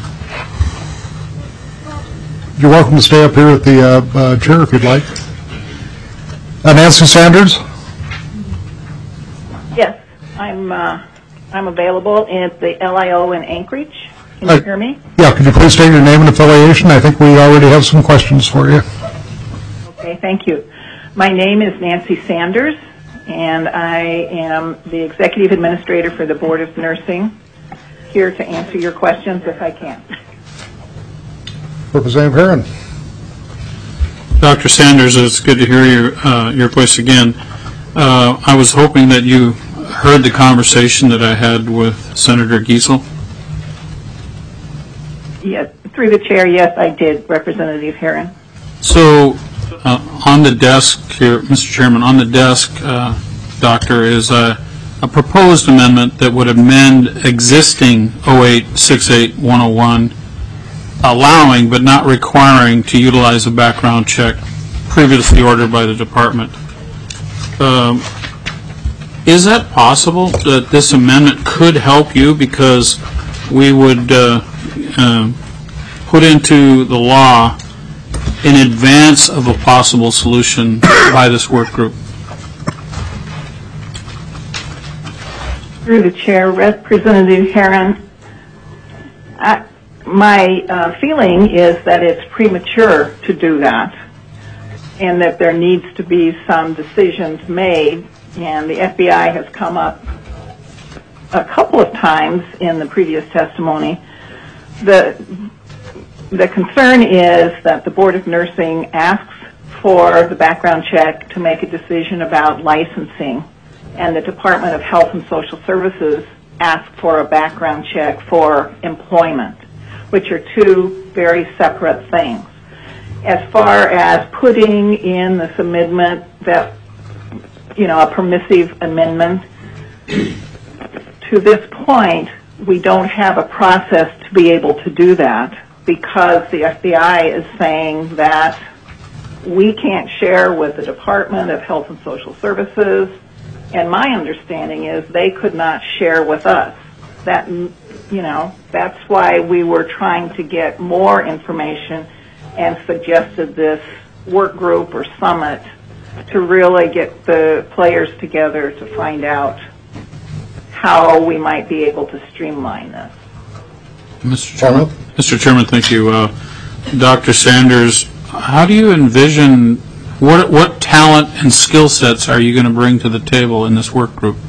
You're welcome to stay up here at the uh, uh, chair if you'd like. Uh, Nancy Sanders? Yes, I'm uh, I'm available at the L I O in Anchorage. Can you Uh, hear me? Yeah, could you please state your name and affiliation? I think we already have some questions for you. Okay, thank you. My name is Nancy Sanders, and I am the Executive Administrator for the Board of Nursing, here to answer your questions if I can. Representative Herron. Doctor Sanders, it's good to hear your, uh, your voice again. Uh, I was hoping that you heard the conversation that I had with Senator Giesel. Yes, through the chair, yes, I did, Representative Herron. So, uh, on the desk here, Mister Chairman, on the desk, uh, Doctor, is a, a proposed amendment that would amend existing oh eight sixty-eight one oh one, allowing but not requiring to utilize a background check previously ordered by the department. Um, is that possible that this amendment could help you, because we would uh, uh, put into the law in advance of a possible solution by this work group? Through the chair, Representative Herron, I, my uh, feeling is that it's premature to do that, and that there needs to be some decisions made, and the F B I has come up a couple of times in the previous testimony. The, the concern is that the Board of Nursing asks for the background check to make a decision about licensing, and the Department of Health and Social Services asks for a background check for employment, which are two very separate things. As far as putting in this amendment that, you know, a permissive amendment, to this point, we don't have a process to be able to do that, because the F B I is saying that we can't share with the Department of Health and Social Services, and my understanding is they could not share with us. That, you know, that's why we were trying to get more information and suggested this work group or summit to really get the players together to find out how we might be able to streamline this. Mister Chairman, Mister Chairman, thank you. Uh, Doctor Sanders, how do you envision, what, what talent and skill sets are you going to bring to the table in this work group?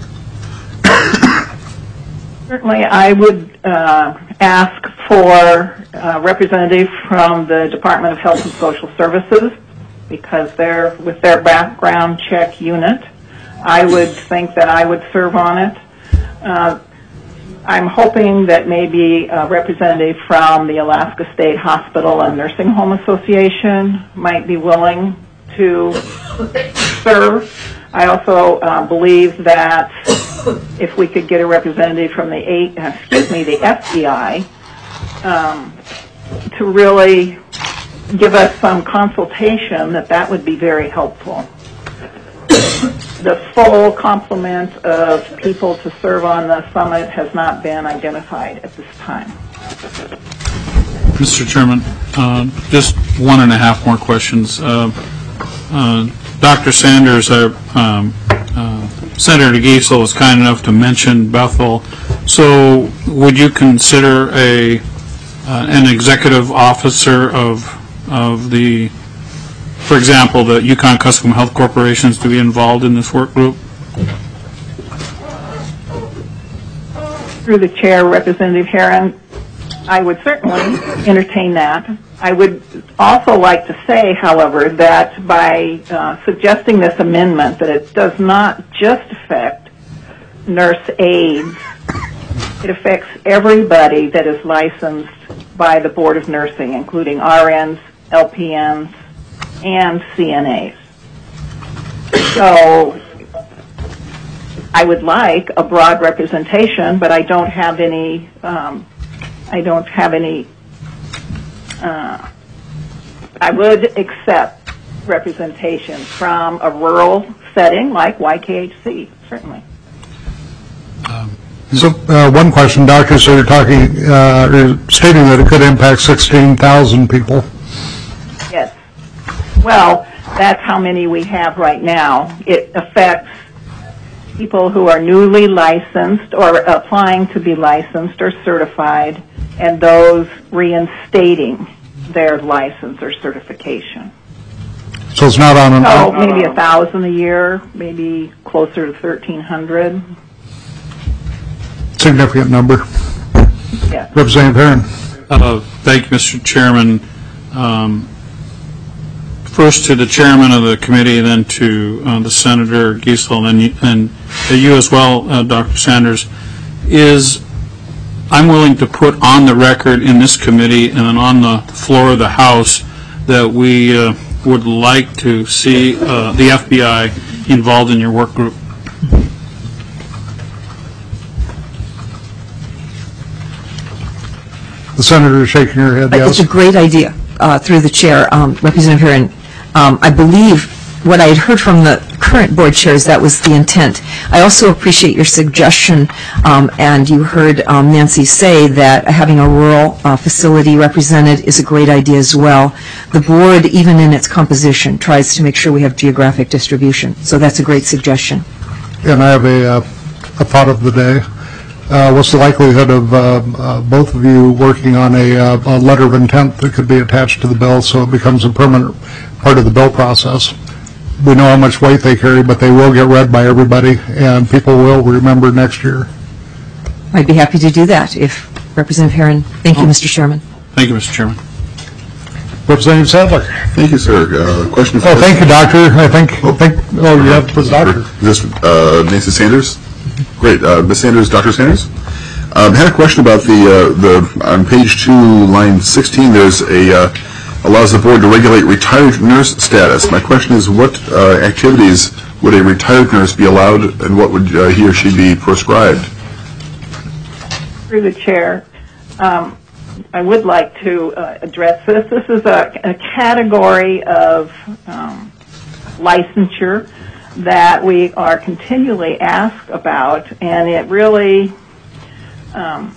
Certainly, I would uh, ask for a representative from the Department of Health and Social Services, because they're with their background check unit. I would think that I would serve on it. Uh, I'm hoping that maybe a representative from the Alaska State Hospital and Nursing Home Association might be willing to serve. I also uh, believe that if we could get a representative from the eight, excuse me, the F B I um, to really give us some consultation, that that would be very helpful. The full complement of people to serve on the summit has not been identified at this time. Mister Chairman, uh, just one and a half more questions. Uh, uh, Doctor Sanders, uh, um, uh, Senator Giesel was kind enough to mention Bethel. So would you consider a uh, an executive officer of of the, for example, the Yukon-Kuskokwim Health Corporations to be involved in this work group? Through the chair, Representative Herron, I would certainly entertain that. I would also like to say, however, that by uh, suggesting this amendment, that it does not just affect nurse aides, it affects everybody that is licensed by the Board of Nursing, including R Ns, L P Ns, and C N As. So I would like a broad representation, but I don't have any. Um, I don't have any. Uh, I would accept representation from a rural setting like Y K H C, certainly. Um, so, uh, one question, Doctor. So you're talking, uh, you're stating that it could impact sixteen thousand people. Yes. Well, that's how many we have right now. It affects people who are newly licensed or applying to be licensed or certified, and those reinstating their license or certification. So it's not on an... So maybe a thousand a year, maybe closer to thirteen hundred. Significant number. Yeah. Representative Herron. Uh, thank you, Mister Chairman. Um, first to the chairman of the committee, then to uh, the Senator Giesel, and, you, and uh, you as well, uh, Doctor Sanders, is I'm willing to put on the record in this committee and then on the floor of the House that we uh, would like to see uh, the F B I involved in your work group. The Senator is shaking her head, yes. It's a great idea, uh, through the chair, um, Representative Herron. Um, I believe what I had heard from the current board chairs, that was the intent. I also appreciate your suggestion, um, and you heard um, Nancy say that having a rural uh, facility represented is a great idea as well. The board, even in its composition, tries to make sure we have geographic distribution. So that's a great suggestion. And I have a, uh, a thought of the day. Uh, what's the likelihood of uh, uh, both of you working on a, uh, a letter of intent that could be attached to the bill so it becomes a permanent part of the bill process? We know how much weight they carry, but they will get read by everybody, and people will remember next year. I'd be happy to do that if Representative Herron. Thank you, Mister Chairman. Thank you, Mister Chairman. Representative Sadler. Thank you, sir. Uh, question for... Oh, thank you, Doctor. I think, oh, think, oh you have for the doctor. Is this uh, Nancy Sanders? Great. Uh, Miz Sanders, Doctor Sanders? Um, I had a question about the, uh, the on page two, line sixteen, there's a, uh, allows the board to regulate retired nurse status. My question is, what uh, activities would a retired nurse be allowed, and what would uh, he or she be prescribed? Through the chair, um, I would like to uh, address this. This is a, a category of um, licensure that we are continually asked about, and it really um,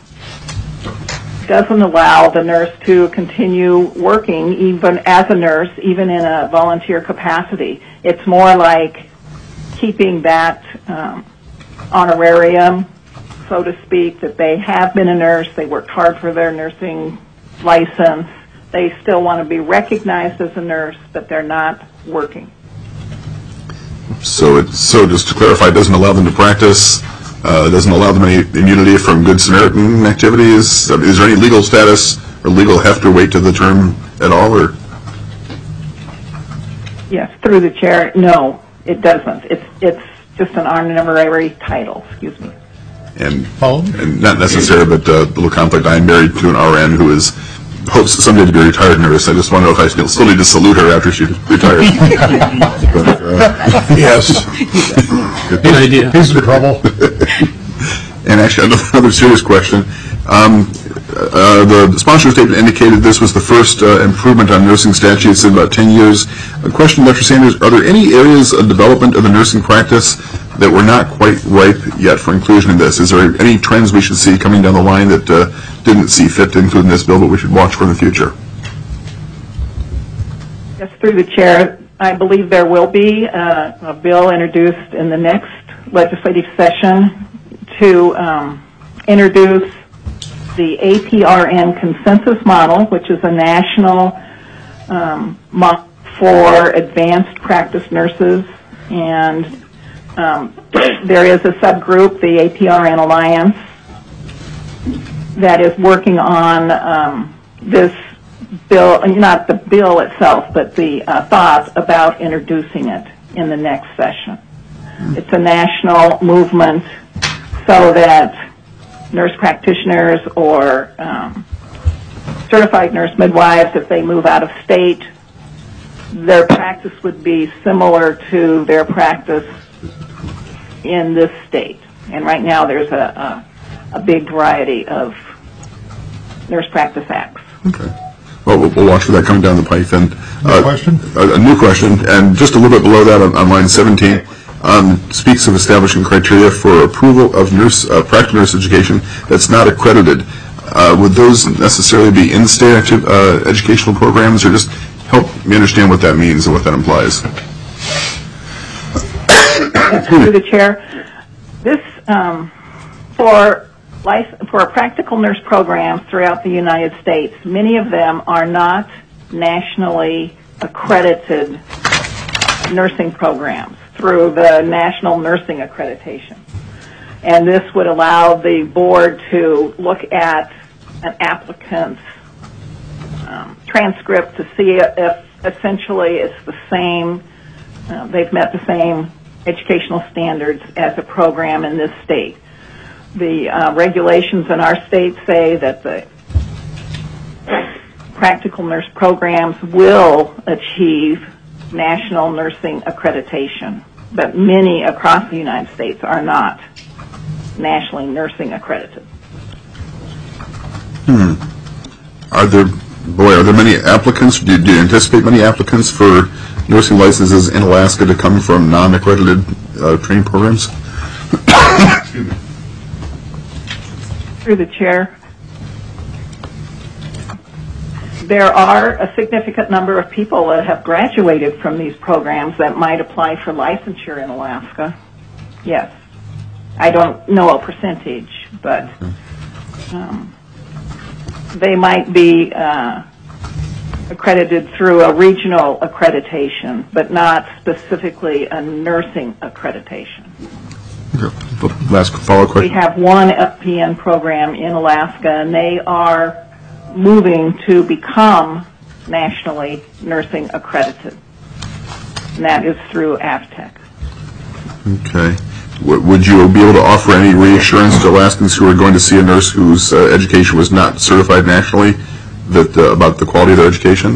doesn't allow the nurse to continue working even as a nurse, even in a volunteer capacity. It's more like keeping that um, honorarium, so to speak, that they have been a nurse, they worked hard for their nursing license, they still want to be recognized as a nurse, but they're not working. So, it, so just to clarify, it doesn't allow them to practice, uh, doesn't allow them any immunity from Good Samaritan activities? Is there any legal status or legal heft or weight to the term at all? Or? Yes, through the chair, no, it doesn't. It's it's just an honorary title, excuse me. And, and not necessary, but uh, a little conflict. I am married to an R N who is hopes someday to be a retired nurse. I just want to know if I still, still need to salute her after she retires. But, uh, yes. Good idea. He's in trouble. And actually, another serious question. Um, uh, the sponsor statement indicated this was the first uh, improvement on nursing statutes in about ten years. A question, Doctor Sanders, are there any areas of development of the nursing practice that were not quite ripe yet for inclusion in this? Is there any trends we should see coming down the line that uh, didn't see fit to include in this bill, but we should watch for in the future? Yes, through the chair, I believe there will be uh, a bill introduced in the next legislative session to um, introduce the A P R N consensus model, which is a national um, model for advanced practice nurses, and um, there is a subgroup, the A P R N Alliance, that is working on um, this bill, not the bill itself, but the uh, thought about introducing it in the next session. It's a national movement so that nurse practitioners or um, certified nurse midwives, if they move out of state, their practice would be similar to their practice in this state. And right now there's a, a, a big variety of nurse practice acts. Okay. Well, we'll, we'll watch for that coming down the pipe then. New question? A, a new question, and just a little bit below that on, on line seventeen, um, speaks of establishing criteria for approval of nurse, uh, practical nurse education that's not accredited. Uh, would those necessarily be in-state active, uh, educational programs, or just help me understand what that means and what that implies? Through the chair, this um, for life, for practical nurse programs throughout the United States, many of them are not nationally accredited nursing programs through the National Nursing Accreditation. And this would allow the board to look at an applicant's um, transcript to see if essentially it's the same, uh, they've met the same educational standards as a program in this state. The uh, regulations in our state say that the practical nurse programs will achieve national nursing accreditation, but many across the United States are not nationally nursing accredited. Hmm. Are there, boy, are there many applicants? Do, do you anticipate many applicants for nursing licenses in Alaska to come from non-accredited uh, training programs? Through the chair, there are a significant number of people that have graduated from these programs that might apply for licensure in Alaska. Yes. I don't know a percentage, but um, they might be uh, accredited through a regional accreditation, but not specifically a nursing accreditation. Okay. Last follow-up question. We have one F P N program in Alaska, and they are moving to become nationally nursing accredited, and that is through AVTEC. Okay. Would you be able to offer any reassurance to Alaskans who are going to see a nurse whose uh, education was not certified nationally that uh, about the quality of their education?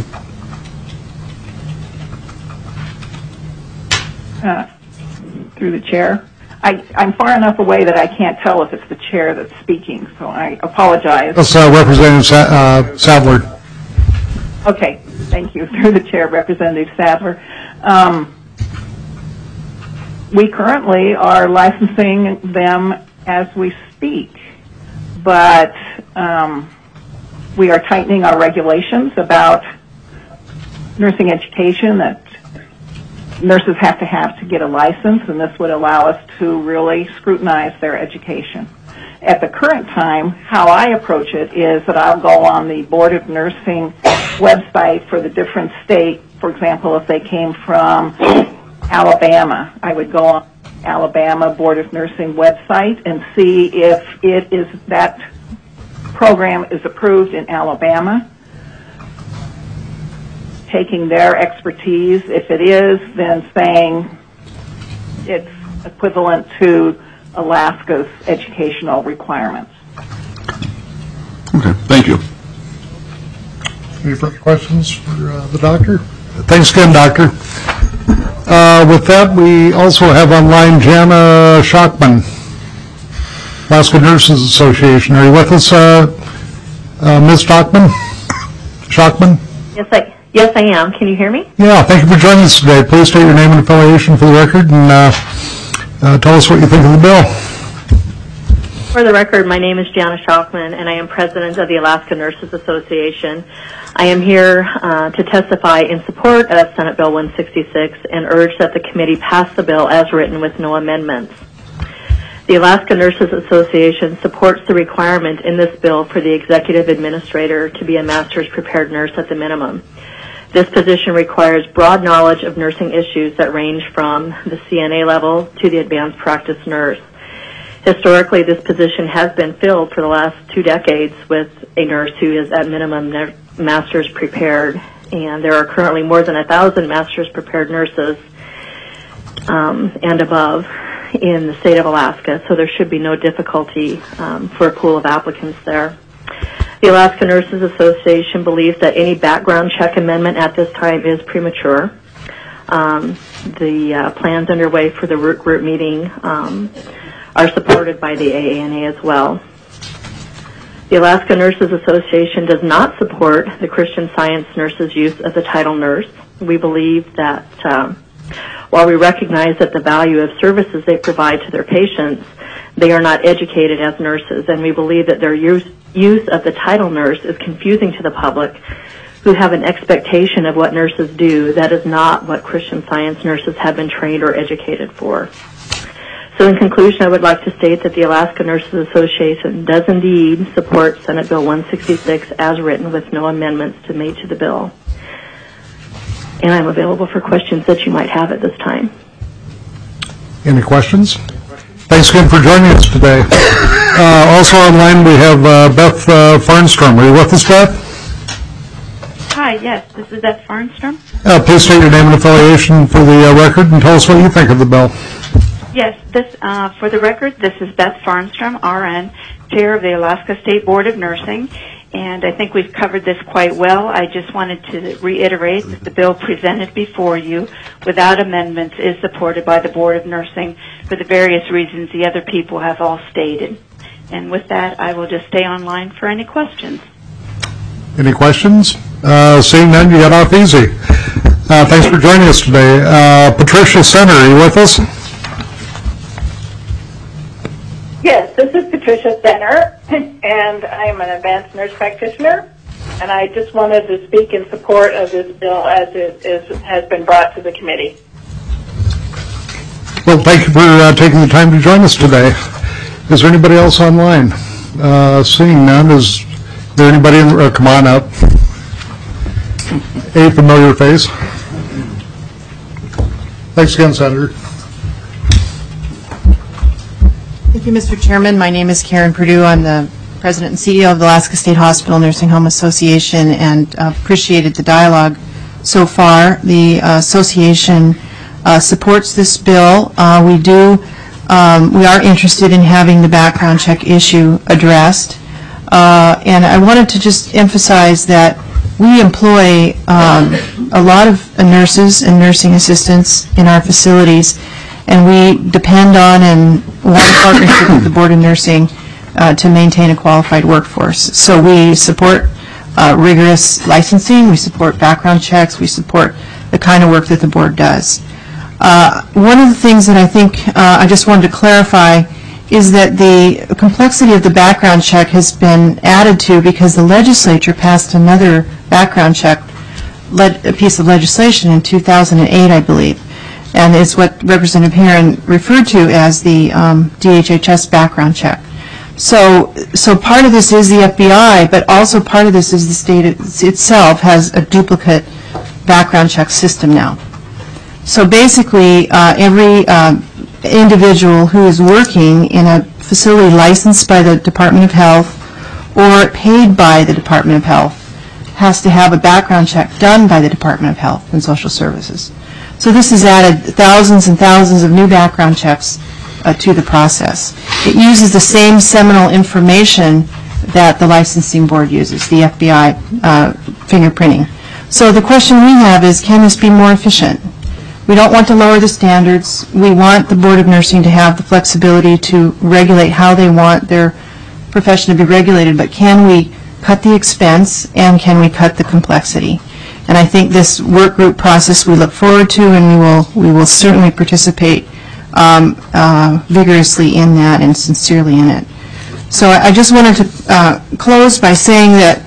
Uh, through the chair. I, I'm far enough away that I can't tell if it's the chair that's speaking, so I apologize. That's uh, Representative Sa- uh, Sadler. Okay, thank you. Through the chair, Representative Sadler. Um, we currently are licensing them as we speak, but um, we are tightening our regulations about nursing education that nurses have to have to get a license, and this would allow us to really scrutinize their education. At the current time, how I approach it is that I'll go on the Board of Nursing website for the different state. For example, if they came from Alabama, I would go on Alabama Board of Nursing website and see if it is that program is approved in Alabama, taking their expertise. If it is, then saying it's equivalent to Alaska's educational requirements. Okay, thank you. Any further questions for uh, the doctor? Thanks again, doctor. Uh, with that, we also have online Jana Schockman, Alaska Nurses Association. Are you with us, uh, uh, Miz Schockman? Schockman? Yes, I yes I am. Can you hear me? Yeah, thank you for joining us today. Please state your name and affiliation for the record, and uh, uh, tell us what you think of the bill. For the record, my name is Jana Schockman, and I am president of the Alaska Nurses Association. I am here uh, to testify in support of Senate Bill one sixty-six and urge that the committee pass the bill as written with no amendments. The Alaska Nurses Association supports the requirement in this bill for the executive administrator to be a master's prepared nurse at the minimum. This position requires broad knowledge of nursing issues that range from the C N A level to the advanced practice nurse. Historically, this position has been filled for the last two decades with a nurse who is at minimum ne- master's prepared, and there are currently more than a thousand master's prepared nurses um, and above in the state of Alaska, so there should be no difficulty um, for a pool of applicants there. The Alaska Nurses Association believes that any background check amendment at this time is premature. Um, the uh, plans underway for the root group meeting um, are supported by the A A N A as well. The Alaska Nurses Association does not support the Christian Science nurses' use of the title nurse. We believe that um, while we recognize that the value of services they provide to their patients, they are not educated as nurses, and we believe that their use, use of the title nurse is confusing to the public who have an expectation of what nurses do. That is not what Christian Science nurses have been trained or educated for. So in conclusion, I would like to state that the Alaska Nurses Association does indeed support Senate Bill one sixty-six as written with no amendments to made to the bill. And I'm available for questions that you might have at this time. Any questions? Thanks again for joining us today. Uh, also online we have uh, Beth uh, Farnstrom. Are you with us, Beth? Hi, yes, this is Beth Farnstrom. Uh, please state your name and affiliation for the uh, record and tell us what you think of the bill. Yes, this uh, for the record, this is Beth Farnstrom, R N, Chair of the Alaska State Board of Nursing, and I think we've covered this quite well. I just wanted to reiterate that the bill presented before you without amendments is supported by the Board of Nursing for the various reasons the other people have all stated. And with that, I will just stay online for any questions. Any questions? Uh, seeing none, you got off easy. Uh, thanks for joining us today. Uh, Patricia Center, are you with us? Yes, this is Patricia Center, and I am an advanced nurse practitioner, and I just wanted to speak in support of this bill as it is, has been brought to the committee. Well, thank you for uh, taking the time to join us today. Is there anybody else online? Uh, seeing none, is there anybody in, uh, come on up. A familiar face. Thanks again, Senator. Thank you, Mister Chairman. My name is Karen Perdue. I'm the President and C E O of the Alaska State Hospital Nursing Home Association, and uh, appreciated the dialogue so far. The uh, association uh, supports this bill. Uh, we do, um, we are interested in having the background check issue addressed. Uh, and I wanted to just emphasize that we employ um, a lot of nurses and nursing assistants in our facilities, and we depend on and want a partnership with the Board of Nursing uh, to maintain a qualified workforce. So we support uh, rigorous licensing, we support background checks, we support the kind of work that the board does. Uh, one of the things that I think uh, I just wanted to clarify is that the complexity of the background check has been added to because the legislature passed another background check le- a piece of legislation in two thousand eight, I believe. And it's what Representative Herron referred to as the um, D H H S background check. So, so part of this is the F B I, but also part of this is the state itself has a duplicate background check system now. So basically, uh, every uh, individual who is working in a facility licensed by the Department of Health or paid by the Department of Health has to have a background check done by the Department of Health and Social Services. So this has added thousands and thousands of new background checks uh, to the process. It uses the same seminal information that the licensing board uses, the F B I uh, fingerprinting. So the question we have is, can this be more efficient? We don't want to lower the standards. We want the Board of Nursing to have the flexibility to regulate how they want their profession to be regulated, but can we cut the expense and can we cut the complexity? And I think this work group process we look forward to, and we will we will certainly participate um, uh, vigorously in that and sincerely in it. So I just wanted to uh, close by saying that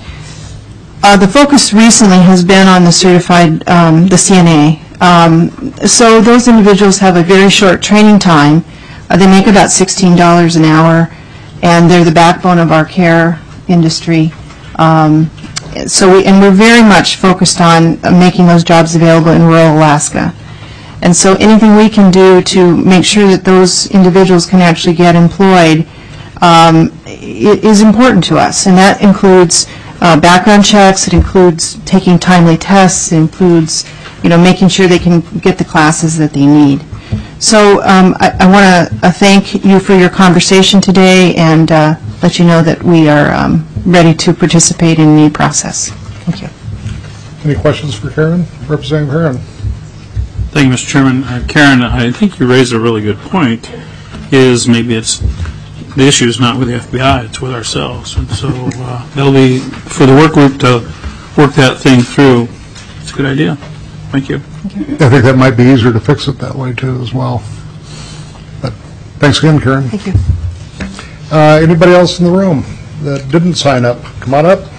uh, the focus recently has been on the certified, um, the C N A. Um, so those individuals have a very short training time. Uh, they make about sixteen dollars an hour, and they're the backbone of our care industry. Um, So we, and we're very much focused on uh, making those jobs available in rural Alaska. And so anything we can do to make sure that those individuals can actually get employed um, is important to us. And that includes uh, background checks, it includes taking timely tests, it includes you know, making sure they can get the classes that they need. So um, I, I want to uh, thank you for your conversation today and uh, let you know that we are um, ready to participate in the process. Thank you. Any questions for Karen? Representative Herron. Thank you, Mister Chairman. Uh, Karen, I think you raised a really good point, is maybe it's the issue is not with the F B I, it's with ourselves. And so uh, that'll be, for the work group to work that thing through, it's a good idea. Thank you. I think that might be easier to fix it that way, too, as well. But thanks again, Karen. Thank you. Uh, anybody else in the room that didn't sign up? Come on up.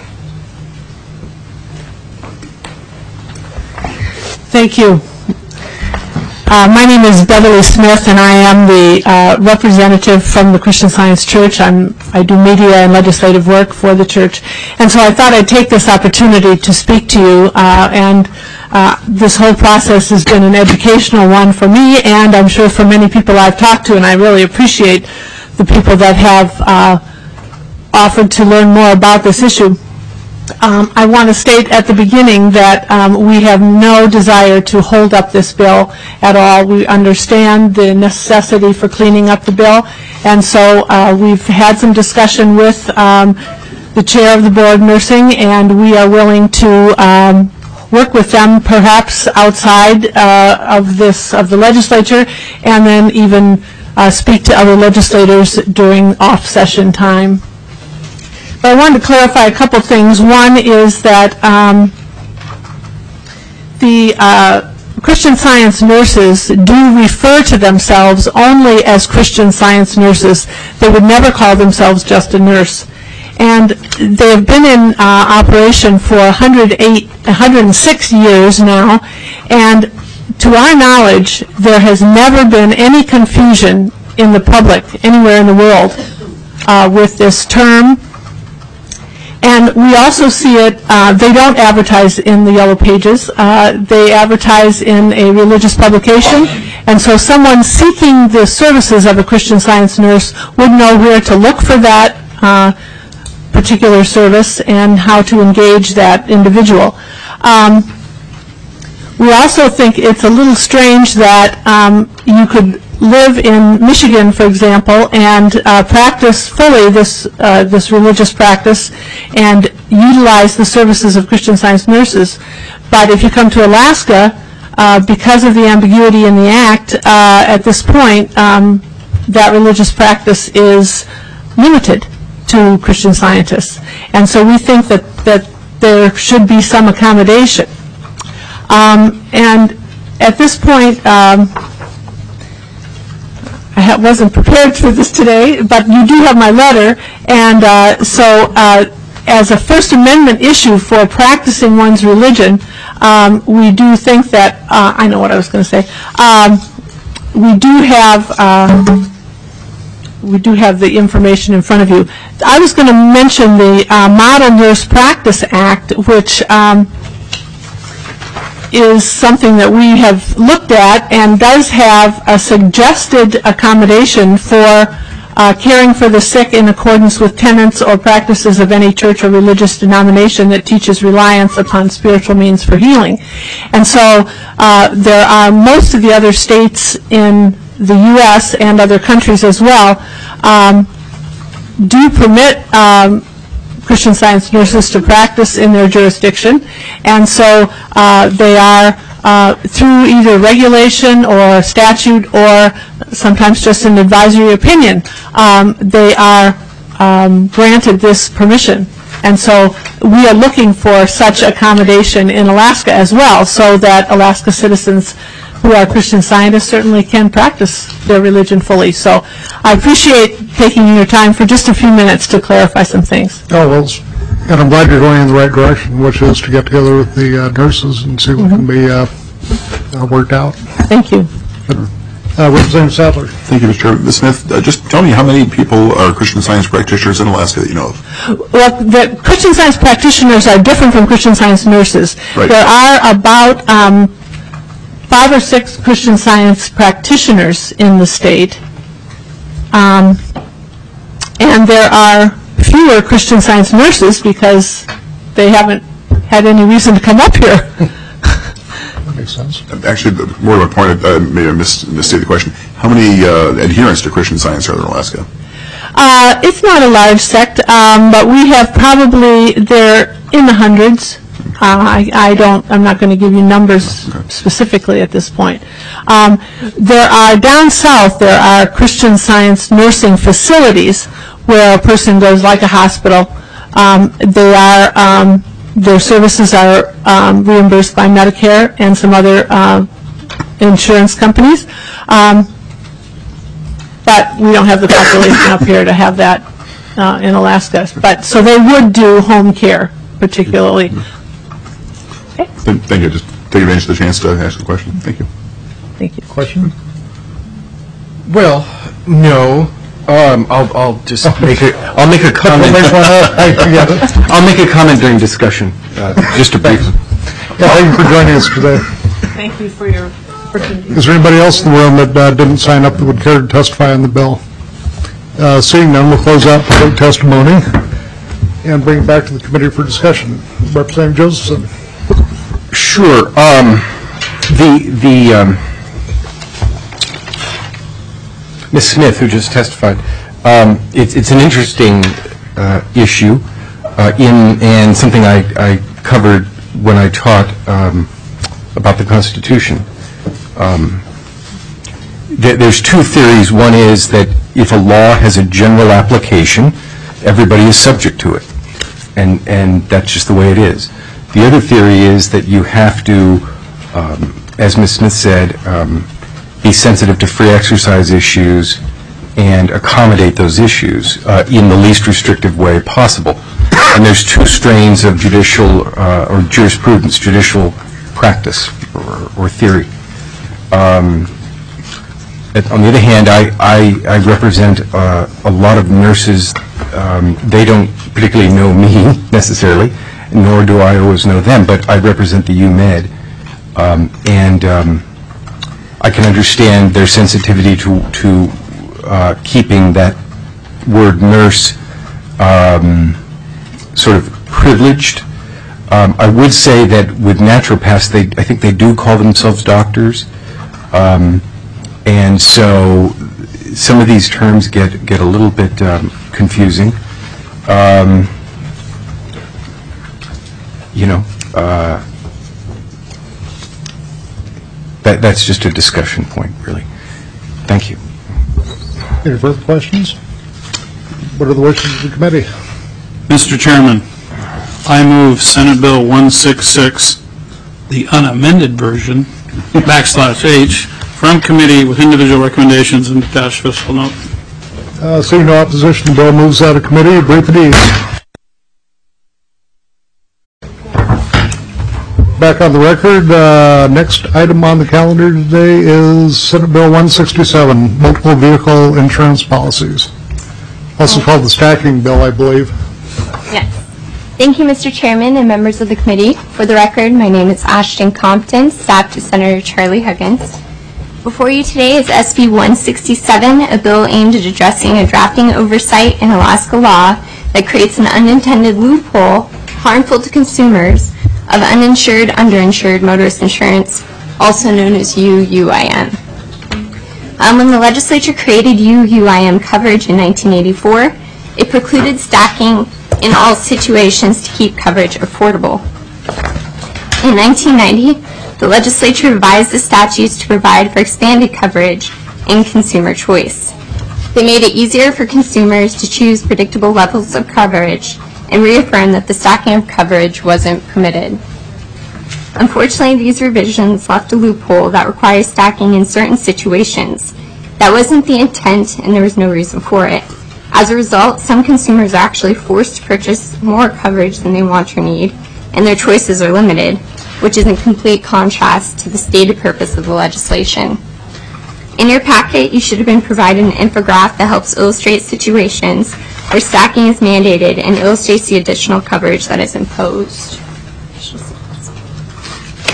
Thank you. Uh, my name is Beverly Smith, and I am the uh, representative from the Christian Science Church. I'm, I do media and legislative work for the church. And so I thought I'd take this opportunity to speak to you. Uh, and uh, this whole process has been an educational one for me, and I'm sure for many people I've talked to, and I really appreciate the people that have uh, offered to learn more about this issue. Um, I want to state at the beginning that um, we have no desire to hold up this bill at all. We understand the necessity for cleaning up the bill, and so uh, we've had some discussion with um, the chair of the Board of Nursing, and we are willing to um, work with them perhaps outside uh, of this, of the legislature, and then even uh, speak to other legislators during off-session time. But I wanted to clarify a couple things. One is that um, the uh, Christian Science nurses do refer to themselves only as Christian Science nurses. They would never call themselves just a nurse. And they have been in uh, operation for one hundred eight, one hundred six years now, and to our knowledge, there has never been any confusion in the public anywhere in the world uh, with this term. And we also see it, uh, they don't advertise in the Yellow Pages. Uh, they advertise in a religious publication. And so someone seeking the services of a Christian Science nurse would know where to look for that uh, particular service and how to engage that individual. Um, we also think it's a little strange that um, you could live in Michigan, for example, and uh, practice fully this uh, this religious practice and utilize the services of Christian Science nurses. But if you come to Alaska, uh, because of the ambiguity in the Act, uh, at this point, um, that religious practice is limited to Christian Scientists. And so we think that, that there should be some accommodation. Um, and at this point, um, I wasn't prepared for this today, but you do have my letter, and uh, so uh, as a First Amendment issue for practicing one's religion, um, we do think that, uh, I know what I was going to say, um, we do have uh, we do have the information in front of you. I was going to mention the uh, Model Nurse Practice Act, which um, is something that we have looked at and does have a suggested accommodation for uh, caring for the sick in accordance with tenets or practices of any church or religious denomination that teaches reliance upon spiritual means for healing. And so uh, there are most of the other states in the U S and other countries as well um, do permit um, Christian Science nurses to practice in their jurisdiction, and so uh, they are uh, through either regulation or statute or sometimes just an advisory opinion, um, they are um, granted this permission. And so we are looking for such accommodation in Alaska as well, so that Alaska citizens who are Christian Scientists certainly can practice their religion fully. So I appreciate taking your time for just a few minutes to clarify some things. Oh, well, and I'm glad you're going in the right direction, which is to get together with the uh, nurses and see what mm-hmm. can be uh, uh, worked out. Thank you. Uh, Representative Sadler. Thank you, Mister Chairman. Miz Smith, uh, just tell me how many people are Christian Science practitioners in Alaska that you know of? Well, the Christian Science practitioners are different from Christian Science nurses. Right. There are about um, five or six Christian Science practitioners in the state, um, and there are fewer Christian Science nurses because they haven't had any reason to come up here. That makes sense. Actually, more of a point, uh, maybe I mis- misstated the question. How many uh, adherents to Christian Science are there in Alaska? Uh, it's not a large sect, um, but we have probably, they're in the hundreds. Uh, I, I don't, I'm not going to give you numbers specifically at this point. Um, there are, down south, there are Christian Science nursing facilities where a person goes like a hospital. Um, they are, um, their services are um, reimbursed by Medicare and some other uh, insurance companies. Um, but we don't have the population up here to have that uh, in Alaska. But so they would do home care, particularly. Okay. Thank you. Just take advantage of the chance to ask the question. Thank you. Thank you. Question? Well, no. Um, I'll, I'll just make a, I'll make a comment. I'll make a comment during discussion, uh, just a brief. Yeah, thank you for joining us today. Thank you for your opportunity. Is there anybody else in the room that uh, didn't sign up that would care to testify on the bill? Uh, seeing none, we'll close out public testimony and bring it back to the committee for discussion. Representative Josephson. Sure. Um, the the um, Miz Smith, who just testified, um, it's it's an interesting uh, issue uh, in and something I, I covered when I taught um, about the Constitution. Um, th- there's two theories. One is that if a law has a general application, everybody is subject to it, and and that's just the way it is. The other theory is that you have to, um, as Miz Smith said, um, be sensitive to free exercise issues and accommodate those issues uh, in the least restrictive way possible. And there's two strains of judicial uh, or jurisprudence, judicial practice or, or theory. Um, on the other hand, I, I, I represent uh, a lot of nurses. Um, they don't particularly know me necessarily, nor do I always know them, but I represent the U Med. Um, and um, I can understand their sensitivity to, to uh, keeping that word nurse um, sort of privileged. Um, I would say that with naturopaths, they, I think they do call themselves doctors. Um, and so some of these terms get, get a little bit um, confusing. Um, you know, uh, that, that's just a discussion point, really. Thank you. Any further questions? What are the wishes of the committee? Mister Chairman, I move Senate Bill one sixty-six, the unamended version, backslash H, from committee with individual recommendations and attached fiscal note. Uh, seeing no opposition, the bill moves out of committee. Brief it ease. Back on the record, uh, next item on the calendar today is Senate Bill one sixty-seven, multiple vehicle insurance policies. Also called the stacking bill, I believe. Yes. Thank you, Mister Chairman and members of the committee. For the record, my name is Ashton Compton, staff to Senator Charlie Huggins. Before you today is S B one sixty-seven, a bill aimed at addressing a drafting oversight in Alaska law that creates an unintended loophole harmful to consumers of uninsured, underinsured motorist insurance, also known as U U I M. Um, when the legislature created U U I M coverage in nineteen eighty-four, it precluded stacking in all situations to keep coverage affordable. In nineteen ninety, the legislature revised the statutes to provide for expanded coverage and consumer choice. They made it easier for consumers to choose predictable levels of coverage and reaffirmed that the stacking of coverage wasn't permitted. Unfortunately, these revisions left a loophole that requires stacking in certain situations. That wasn't the intent, and there was no reason for it. As a result, some consumers are actually forced to purchase more coverage than they want or need, and their choices are limited, which is in complete contrast to the stated purpose of the legislation. In your packet, you should have been provided an infographic that helps illustrate situations where stacking is mandated and illustrates the additional coverage that is imposed.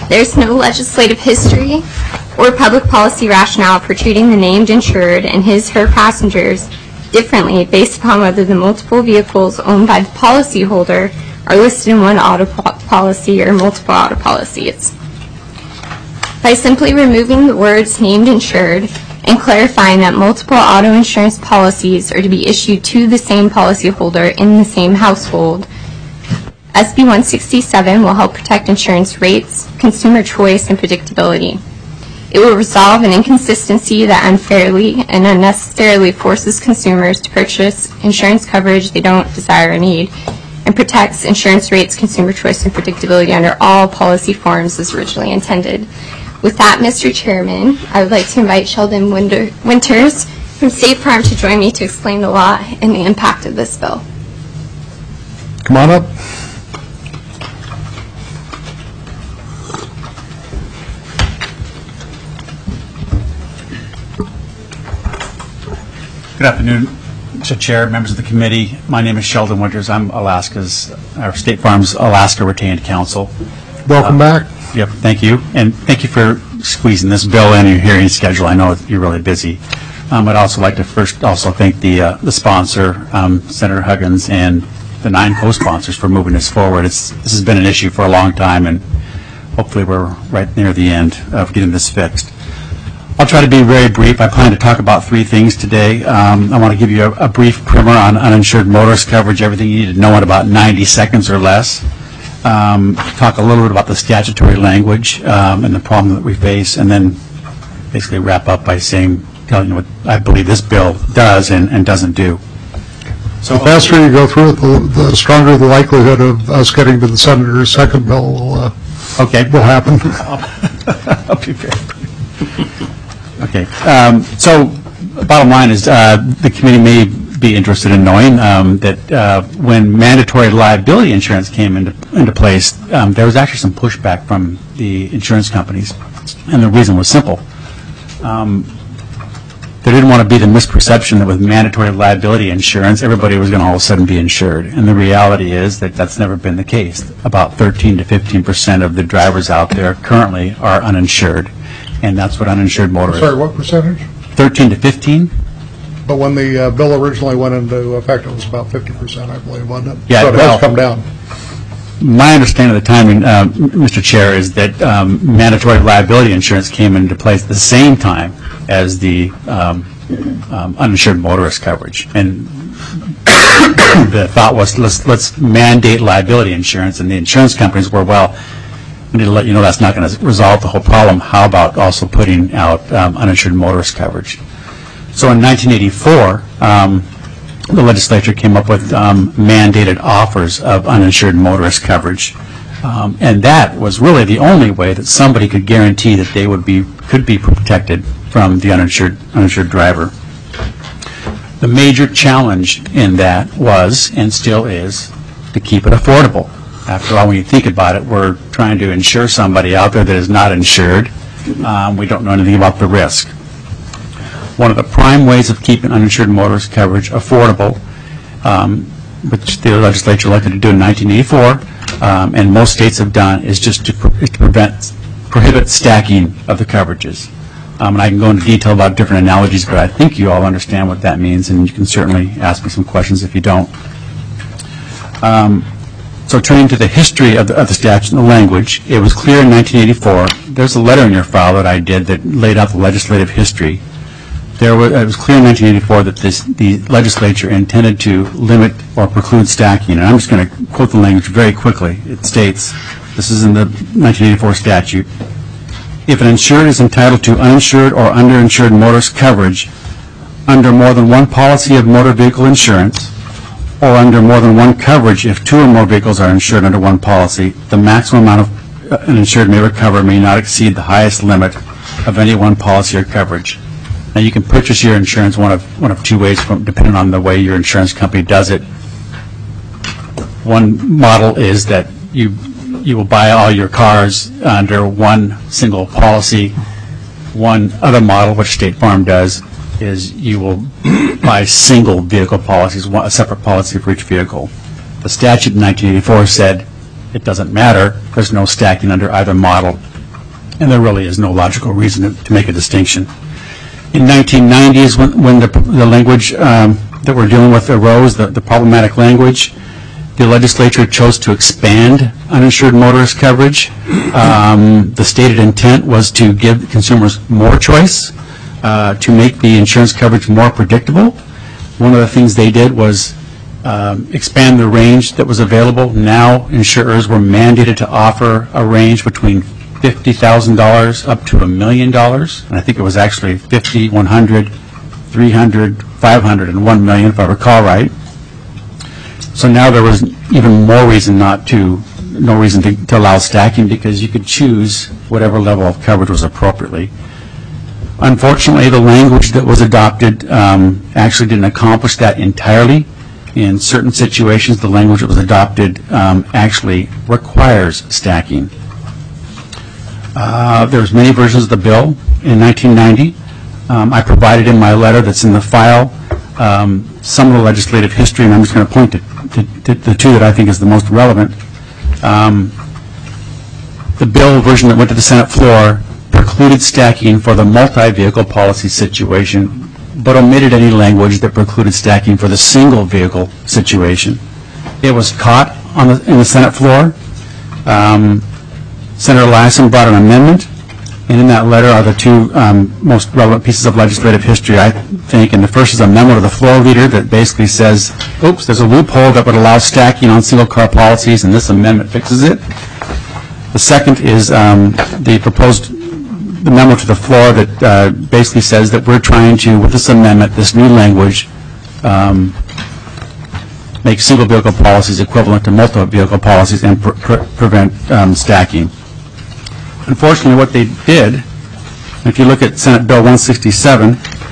There's no legislative history or public policy rationale for treating the named insured and his her passengers differently based upon whether the multiple vehicles owned by the policyholder are listed in one auto po- policy or multiple auto policies. By simply removing the words named insured and clarifying that multiple auto insurance policies are to be issued to the same policyholder in the same household, S B one sixty-seven will help protect insurance rates, consumer choice, and predictability. It will resolve an inconsistency that unfairly and unnecessarily forces consumers to purchase insurance coverage they don't desire or need, and protects insurance rates, consumer choice, and predictability under all policy forms as originally intended. With that, Mister Chairman, I would like to invite Sheldon Winter- Winters from State Farm to join me to explain the law and the impact of this bill. Come on up. Good afternoon, Mister Chair, members of the committee. My name is Sheldon Winters. I'm Alaska's, our State Farm's Alaska Retained Counsel. Welcome uh, back. Yep, thank you. And thank you for squeezing this bill in your hearing schedule. I know you're really busy. Um, I'd also like to first also thank the uh, the sponsor, um, Senator Huggins, and the nine co-sponsors for moving this forward. It's, this has been an issue for a long time, and hopefully we're right near the end of getting this fixed. I'll try to be very brief. I plan to talk about three things today. Um, I want to give you a, a brief primer on uninsured motorist coverage, everything you need to know in about ninety seconds or less. Um, talk a little bit about the statutory language um, and the problem that we face, and then basically wrap up by saying, telling you what I believe this bill does and, and doesn't do. So the faster you go through it, the, the stronger the likelihood of us getting to the senator's second bill will, uh, okay. will happen. I'll be very brief. Okay, um, so bottom line is uh, the committee may be interested in knowing um, that uh, when mandatory liability insurance came into, into place, um, there was actually some pushback from the insurance companies, and the reason was simple. Um, they didn't want to be the misperception that with mandatory liability insurance, everybody was going to all of a sudden be insured, and the reality is that that's never been the case. About thirteen to fifteen percent of the drivers out there currently are uninsured. And that's what uninsured motorists. Sorry, what percentage? thirteen to fifteen. But when the uh, bill originally went into effect, it was about fifty percent, I believe, wasn't it? Yeah, so it well, has come down. My understanding of the timing, uh, Mister Chair, is that um, mandatory liability insurance came into place at the same time as the um, um, uninsured motorist coverage. And the thought was, let's, let's mandate liability insurance, and the insurance companies were, well, we need to let you know that's not going to resolve the whole problem. How about also putting out um, uninsured motorist coverage? So in nineteen eighty-four, um, the legislature came up with um, mandated offers of uninsured motorist coverage. Um, and that was really the only way that somebody could guarantee that they would be, could be protected from the uninsured, uninsured driver. The major challenge in that was, and still is, to keep it affordable. After all, when you think about it, we're trying to insure somebody out there that is not insured. Um, we don't know anything about the risk. One of the prime ways of keeping uninsured motorist coverage affordable, um, which the legislature elected to do in nineteen eighty-four, um, and most states have done, is just to, pre- to prevent, prohibit stacking of the coverages. Um, and I can go into detail about different analogies, but I think you all understand what that means, and you can certainly ask me some questions if you don't. Um, So turning to the history of the, of the statute and the language, it was clear in nineteen eighty-four, there's a letter in your file that I did that laid out the legislative history. There was, it was clear in nineteen eighty-four that this, the legislature intended to limit or preclude stacking. And I'm just going to quote the language very quickly. It states, this is in the nineteen eighty-four statute, if an insured is entitled to uninsured or underinsured motorist coverage under more than one policy of motor vehicle insurance, or under more than one coverage if two or more vehicles are insured under one policy, the maximum amount of uh, an insured may recover may not exceed the highest limit of any one policy or coverage. Now, you can purchase your insurance one of one of two ways, from, depending on the way your insurance company does it. One model is that you you will buy all your cars under one single policy. One other model, which State Farm does, is you will buy single vehicle policies, one, a separate policy for each vehicle. The statute in nineteen eighty-four said it doesn't matter, there's no stacking under either model. and there really is no logical reason to, to make a distinction. In nineteen ninety is when, when the, the language um, that we're dealing with arose, the, the problematic language. The legislature chose to expand uninsured motorist coverage. Um, the stated intent was to give consumers more choice, uh, to make the insurance coverage more predictable. One of the things they did was um, expand the range that was available. Now insurers were mandated to offer a range between fifty thousand dollars up to a million dollars. And I think it was actually fifty, one hundred, three hundred, five hundred, and one million, if I recall right. So now there was even more reason not to, no reason to, to allow stacking, because you could choose whatever level of coverage was appropriately. Unfortunately, the language that was adopted um, actually didn't accomplish that entirely. In certain situations, the language that was adopted um, actually requires stacking. Uh, there's many versions of the bill. In nineteen ninety, um, I provided in my letter that's in the file um, some of the legislative history, and I'm just going to point to, to, to the two that I think is the most relevant. Um, the bill version that went to the Senate floor precluded stacking for the multi-vehicle policy situation, but omitted any language that precluded stacking for the single vehicle situation. It was caught on the, in the Senate floor. Um, Senator Lassen brought an amendment, and in that letter are the two um, most relevant pieces of legislative history, I think. And the first is a memo to the floor leader that basically says, oops, there's a loophole that would allow stacking on single car policies, and this amendment fixes it. The second is um, the proposed the memo to the floor that uh, basically says that we're trying to, with this amendment, this new language, um, make single vehicle policies equivalent to multiple vehicle policies and pre pre prevent um, stacking. Unfortunately, what they did, if you look at Senate Bill one sixty-seven,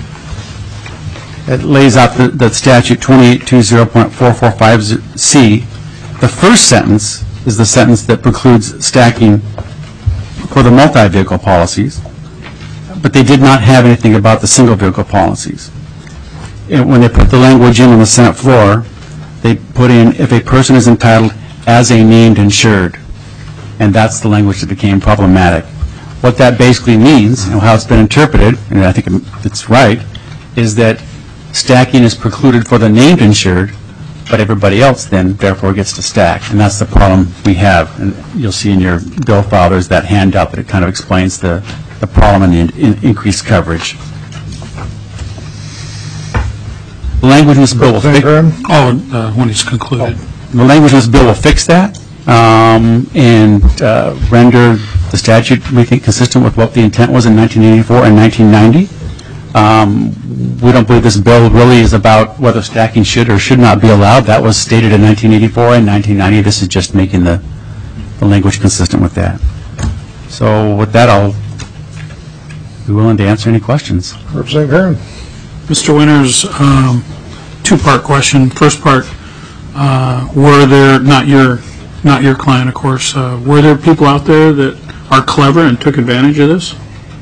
it lays out the, the statute twenty-eight twenty point four four five C. The first sentence is the sentence that precludes stacking for the multi-vehicle policies, but they did not have anything about the single vehicle policies. And when they put the language in on the Senate floor, they put in, if a person is entitled as a named insured, and that's the language that became problematic. What that basically means, and how it's been interpreted, and I think it's right, is that stacking is precluded for the named insured, but everybody else then therefore gets to stack, and that's the problem we have. And you'll see in your bill file there's that handout that it kind of explains the, the problem and the in, increased coverage. The language in this bill will fix Oh, uh, when he's concluded. the language in this bill will fix that um, and uh, render the statute, we think, consistent with what the intent was in nineteen eighty-four and nineteen ninety. Um, we don't believe this bill really is about whether stacking should or should not be allowed. That was stated in nineteen eighty-four and nineteen ninety. This is just making the, the language consistent with that. So with that, I'll be willing to answer any questions. Representative Herron. Mister Winters, um, two-part question. First part, uh, were there, not your, not your client, of course, uh, were there people out there that are clever and took advantage of this?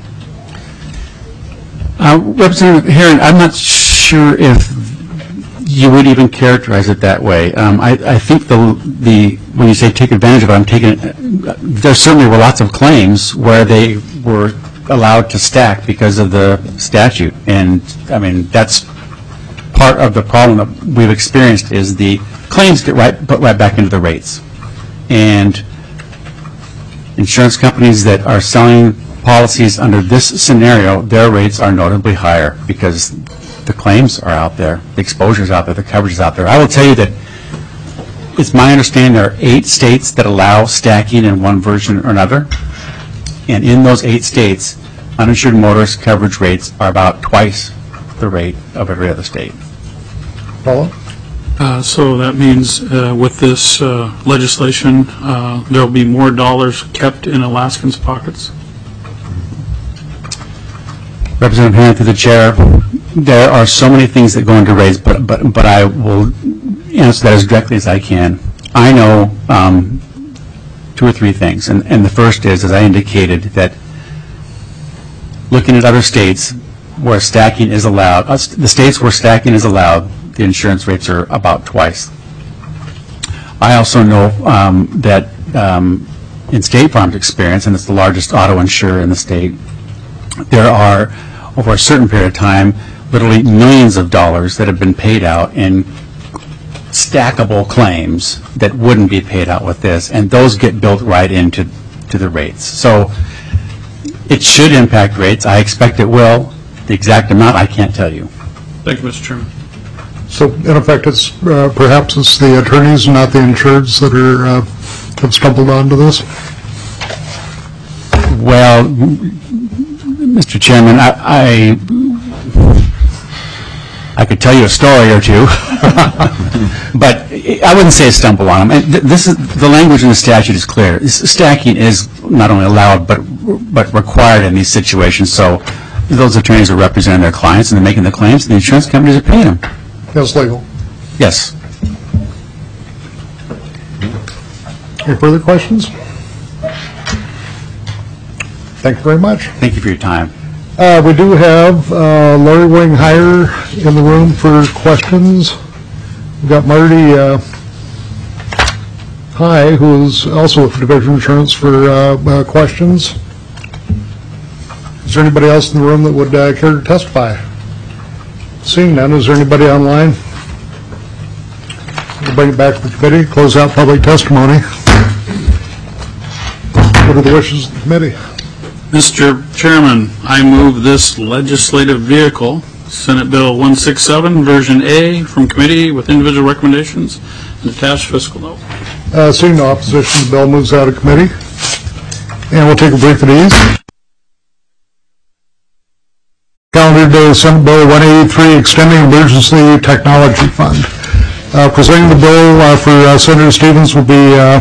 Uh, Representative Herron, I'm not sure if you would even characterize it that way. Um, I, I think the, the when you say take advantage of it, I'm taking it, there certainly were lots of claims where they were allowed to stack because of the statute. And, I mean, that's part of the problem that we've experienced is the claims get right, put right back into the rates. And insurance companies that are selling policies under this scenario, their rates are notably higher because the claims are out there, the exposure is out there, the coverage is out there. I will tell you that it's my understanding there are eight states that allow stacking in one version or another, and in those eight states, uninsured motorist coverage rates are about twice the rate of every other state. Paula? Uh, so that means uh, with this uh, legislation, uh, there will be more dollars kept in Alaskans' pockets? Representative Herron, through the chair, there are so many things that go into rates, but but but I will answer that as directly as I can. I know um, two or three things, and and the first is, as I indicated, that looking at other states where stacking is allowed, uh, the states where stacking is allowed, the insurance rates are about twice. I also know um, that um, in State Farm's experience, and it's the largest auto insurer in the state, there are, over a certain period of time, literally millions of dollars that have been paid out in stackable claims that wouldn't be paid out with this, and those get built right into to the rates. So it should impact rates. I expect it will. The exact amount, I can't tell you. Thank you, Mister Chairman. So in effect, it's uh, perhaps it's the attorneys and not the insureds that are uh, have stumbled onto this? Well, Mister Chairman, I, I I could tell you a story or two, but I wouldn't say stumble on them. This is the language in the statute is clear. Stacking is not only allowed but but required in these situations. So those attorneys are representing their clients and they're making the claims, and the insurance companies are paying them. That's legal. Yes. Any further questions? Thank you very much. Thank you for your time. Uh, we do have uh, Lori Wing-Heyer in the room for questions. We've got Marty uh, High, who is also with Division Insurance, for uh, uh, questions. Is there anybody else in the room that would uh, care to testify? Seeing none, is there anybody online? We'll bring it back to the committee, close out public testimony. What are the wishes of the committee? Mister Chairman, I move this legislative vehicle, Senate Bill one sixty-seven, Version A, from committee with individual recommendations and attached fiscal note. Uh, seeing no opposition, the bill moves out of committee. And we'll take a brief at ease. Calendar day, Senate Bill one eighty-three, Extending Emergency Technology Fund. Uh, presenting the bill uh, for uh, Senator Stevens will be uh,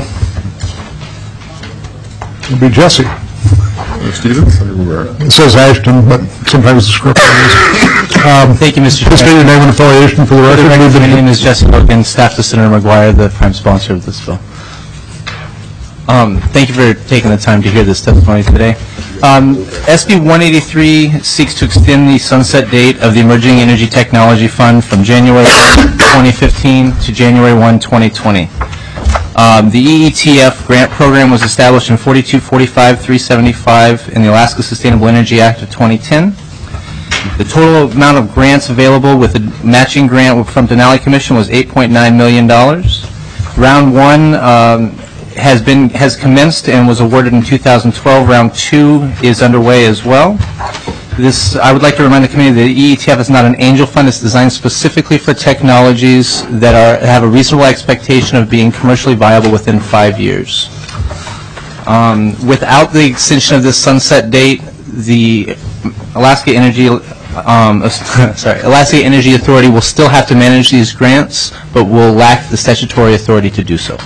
will be Jesse. Stevens? It says Ashton, but sometimes the script is. Um, Thank you, Mister Chairman. State your name and affiliation for the record. My name is Jesse Logan, staff to Senator McGuire, the prime sponsor of this bill. Um, thank you for taking the time to hear this testimony today. Um, S B one eighty-three seeks to extend the sunset date of the Emerging Energy Technology Fund from January first, twenty fifteen to January first, twenty twenty. Um, the E E T F grant program was established in forty-two forty-five three seventy-five in the Alaska Sustainable Energy Act of twenty ten. The total amount of grants available with a matching grant from Denali Commission was eight point nine million dollars. Round one um, has been has commenced and was awarded in two thousand twelve. Round two is underway as well. This, I would like to remind the committee that the E E T F is not an angel fund. It's designed specifically for technologies that are have a reasonable expectation of being commercially viable within five years. Um, without the extension of this sunset date, the Alaska Energy, um, sorry, Alaska Energy Authority will still have to manage these grants, but will lack the statutory authority to do so.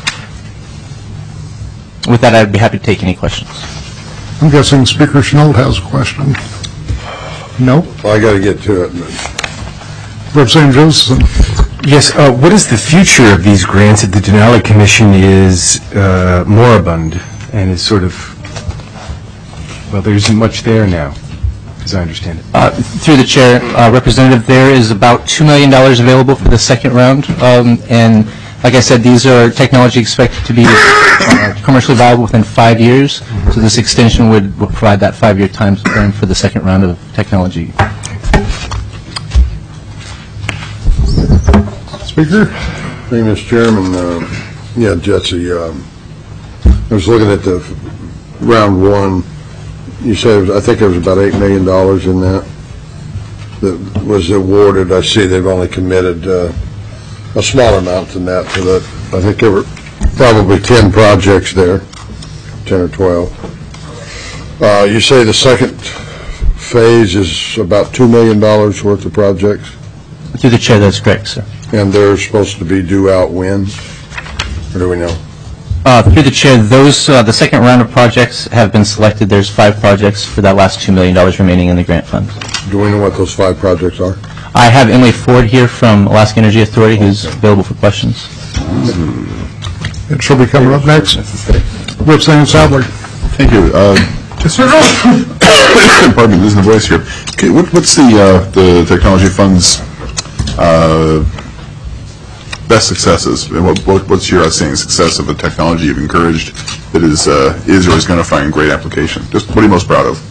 With that, I'd be happy to take any questions. I'm guessing Speaker Chenault has a question. No? Well, I got to get to it. Representative Josephson. Yes, uh, what is the future of these grants? The Denali Commission is uh, moribund and is sort of, well, there isn't much there now, as I understand it. Uh, through the chair, uh, Representative, there is about two million dollars available for the second round. Um, and like I said, these are technology expected to be uh, commercially viable within five years. Mm-hmm. So this extension would, would provide that five-year time frame for the second round of technology. Speaker? Thank you, Mister Chairman. Uh, yeah, Jesse, um, I was looking at the round one. You said, it was, I think there was about eight million dollars in that that was awarded. I see they've only committed uh, a smaller amount than that to that. I think there were probably ten projects there, ten or twelve. Uh, you say the second phase is about two million dollars worth of projects? Through the chair, that's correct, sir. And they're supposed to be due out when? Or do we know? Uh, through the chair, those uh, the second round of projects have been selected. There's five projects for that last two million dollars remaining in the grant fund. Do we know what those five projects are? I have Emily Ford here from Alaska Energy Authority, who's available for questions. It shall be coming up next. Representative Sadler. Thank you. Uh, just, pardon me, losing the voice here. Okay, what, what's the uh, the technology fund's uh, best successes? And what, what, what's your outstanding success of the technology you've encouraged that that is uh, is or is going to find great application? Just what are you most proud of?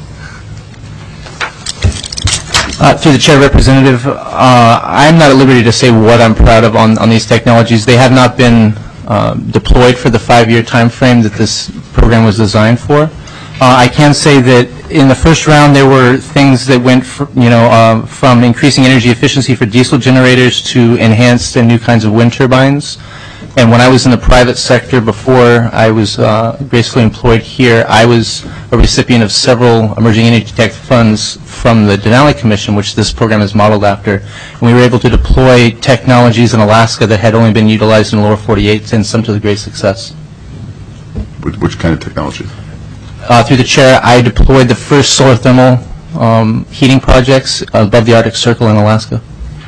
Uh, through the chair, Representative, uh, I'm not at liberty to say what I'm proud of on, on these technologies. They have not been uh, deployed for the five-year time frame that this program was designed for. Uh, I can say that in the first round there were things that went fr you know, uh, from increasing energy efficiency for diesel generators to enhanced and new kinds of wind turbines. And when I was in the private sector before I was uh, gracefully employed here, I was a recipient of several emerging energy tech funds from the Denali Commission, which this program is modeled after. And we were able to deploy technologies in Alaska that had only been utilized in the lower forty-eight, and some to the great success. Which, which kind of technology? Uh, through the chair, I deployed the first solar thermal um, heating projects above the Arctic Circle in Alaska.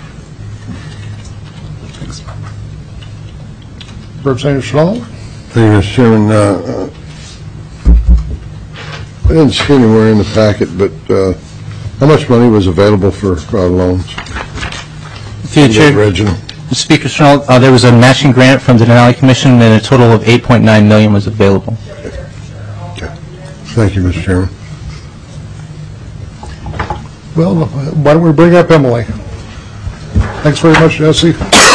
Representative Schnall? Thank you, Mister Chairman. Uh, I didn't see anywhere in the packet, but uh, how much money was available for uh, loans? Through the chair, original. Speaker Schnall, uh, there was a matching grant from the Denali Commission, and a total of eight point nine million dollars was available. Okay. Thank you, Mister Chairman. Well, why don't we bring up Emily? Thanks very much, Jesse.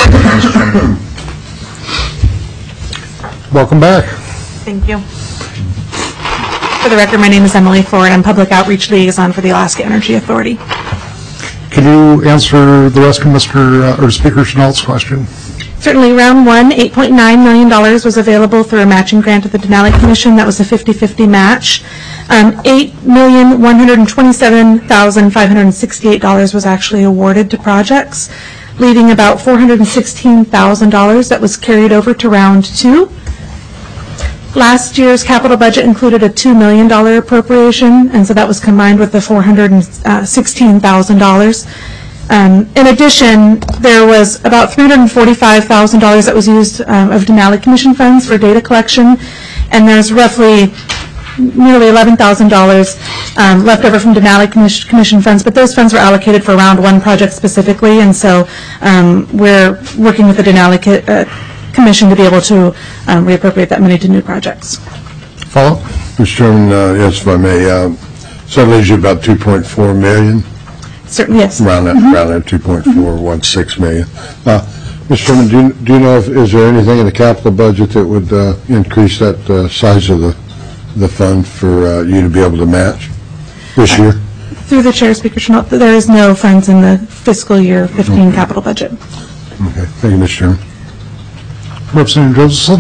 Welcome back. Thank you. For the record, my name is Emily Ford. I'm Public Outreach Liaison for the Alaska Energy Authority. Can you answer the rest of Mister Uh, or Speaker Schnall's question? Certainly, round one, eight point nine million dollars was available through a matching grant at the Denali Commission. That was a fifty fifty match. Um, eight million one hundred twenty-seven thousand five hundred sixty-eight dollars was actually awarded to projects, leaving about four hundred sixteen thousand dollars that was carried over to round two. Last year's capital budget included a two million dollars appropriation, and so that was combined with the four hundred sixteen thousand dollars. Um, in addition, there was about three hundred forty-five thousand dollars that was used um, of Denali Commission funds for data collection, and there's roughly nearly eleven thousand dollars um, left over from Denali Commission, Commission funds, but those funds were allocated for round one project specifically, and so um, we're working with the Denali co uh, Commission to be able to um, reappropriate that money to new projects. Follow? Mister Chairman, uh, yes, if I may, uh, so that leaves you about two point four million dollars. Certainly, yes. Around that, Mm-hmm. around that two point four one six million. Uh, Mister Chairman, do you, do you know if, is there anything in the capital budget that would uh, increase that uh, size of the, the fund for uh, you to be able to match this year? Through the chair, Speaker Schnall, there is no funds in the fiscal year fifteen Okay. capital budget. Okay, thank you, Mister Chairman. Representative Josephson?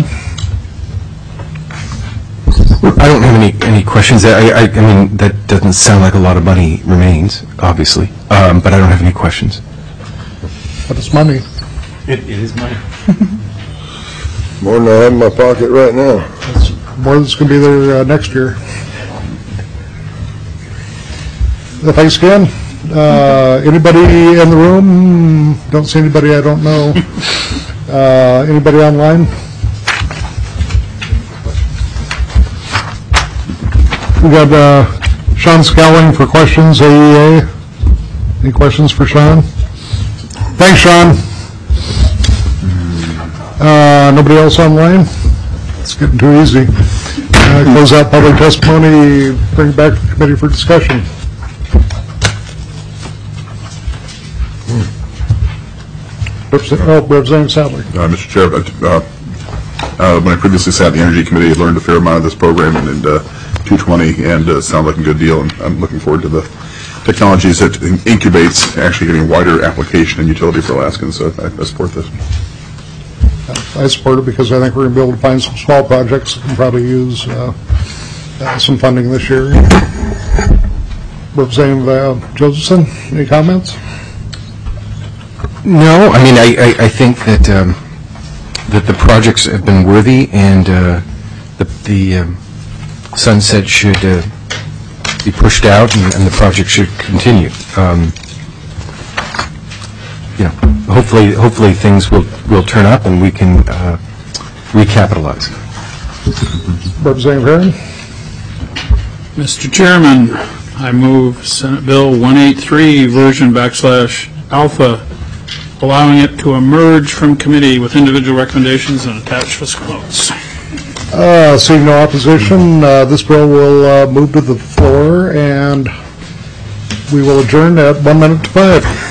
I don't have any, any questions. I, I, I mean, that doesn't sound like a lot of money remains, obviously, um, but I don't have any questions. But it's money. It, it is money. More than I have in my pocket right now. That's more that's going to be there uh, next year. Uh, Thanks again. Uh, anybody in the room? Don't see anybody I don't know. Uh, anybody online? We got uh, Sean Scowling for questions, A E A. Any questions for Sean? Thanks, Sean. Uh, nobody else online? It's getting too easy. Uh, close out public testimony, bring it back to the committee for discussion. Oh, Representative Sadler. Uh, Mister Chair, uh, uh, when I previously sat in the Energy Committee, I learned a fair amount of this program and, and uh, two twenty, and uh, sounded like a good deal, and I'm looking forward to the technologies that incubates actually getting wider application and utility for Alaskans, so I, I support this. I support it because I think we're going to be able to find some small projects that can probably use uh, uh, some funding this year. Representative uh, Josephson, any comments? No, I mean, I, I, I think that um, that the projects have been worthy, and uh, the, the um, sunset should uh, be pushed out, and, and the project should continue. Um, you know, hopefully, hopefully things will, will turn up, and we can uh, recapitalize. Representative Herron. Mister Chairman, I move Senate Bill one eighty-three version backslash alpha, allowing it to emerge from committee with individual recommendations and attached fiscal notes. Uh, Seeing no opposition, uh, this bill will uh, move to the floor, and we will adjourn at one minute to five.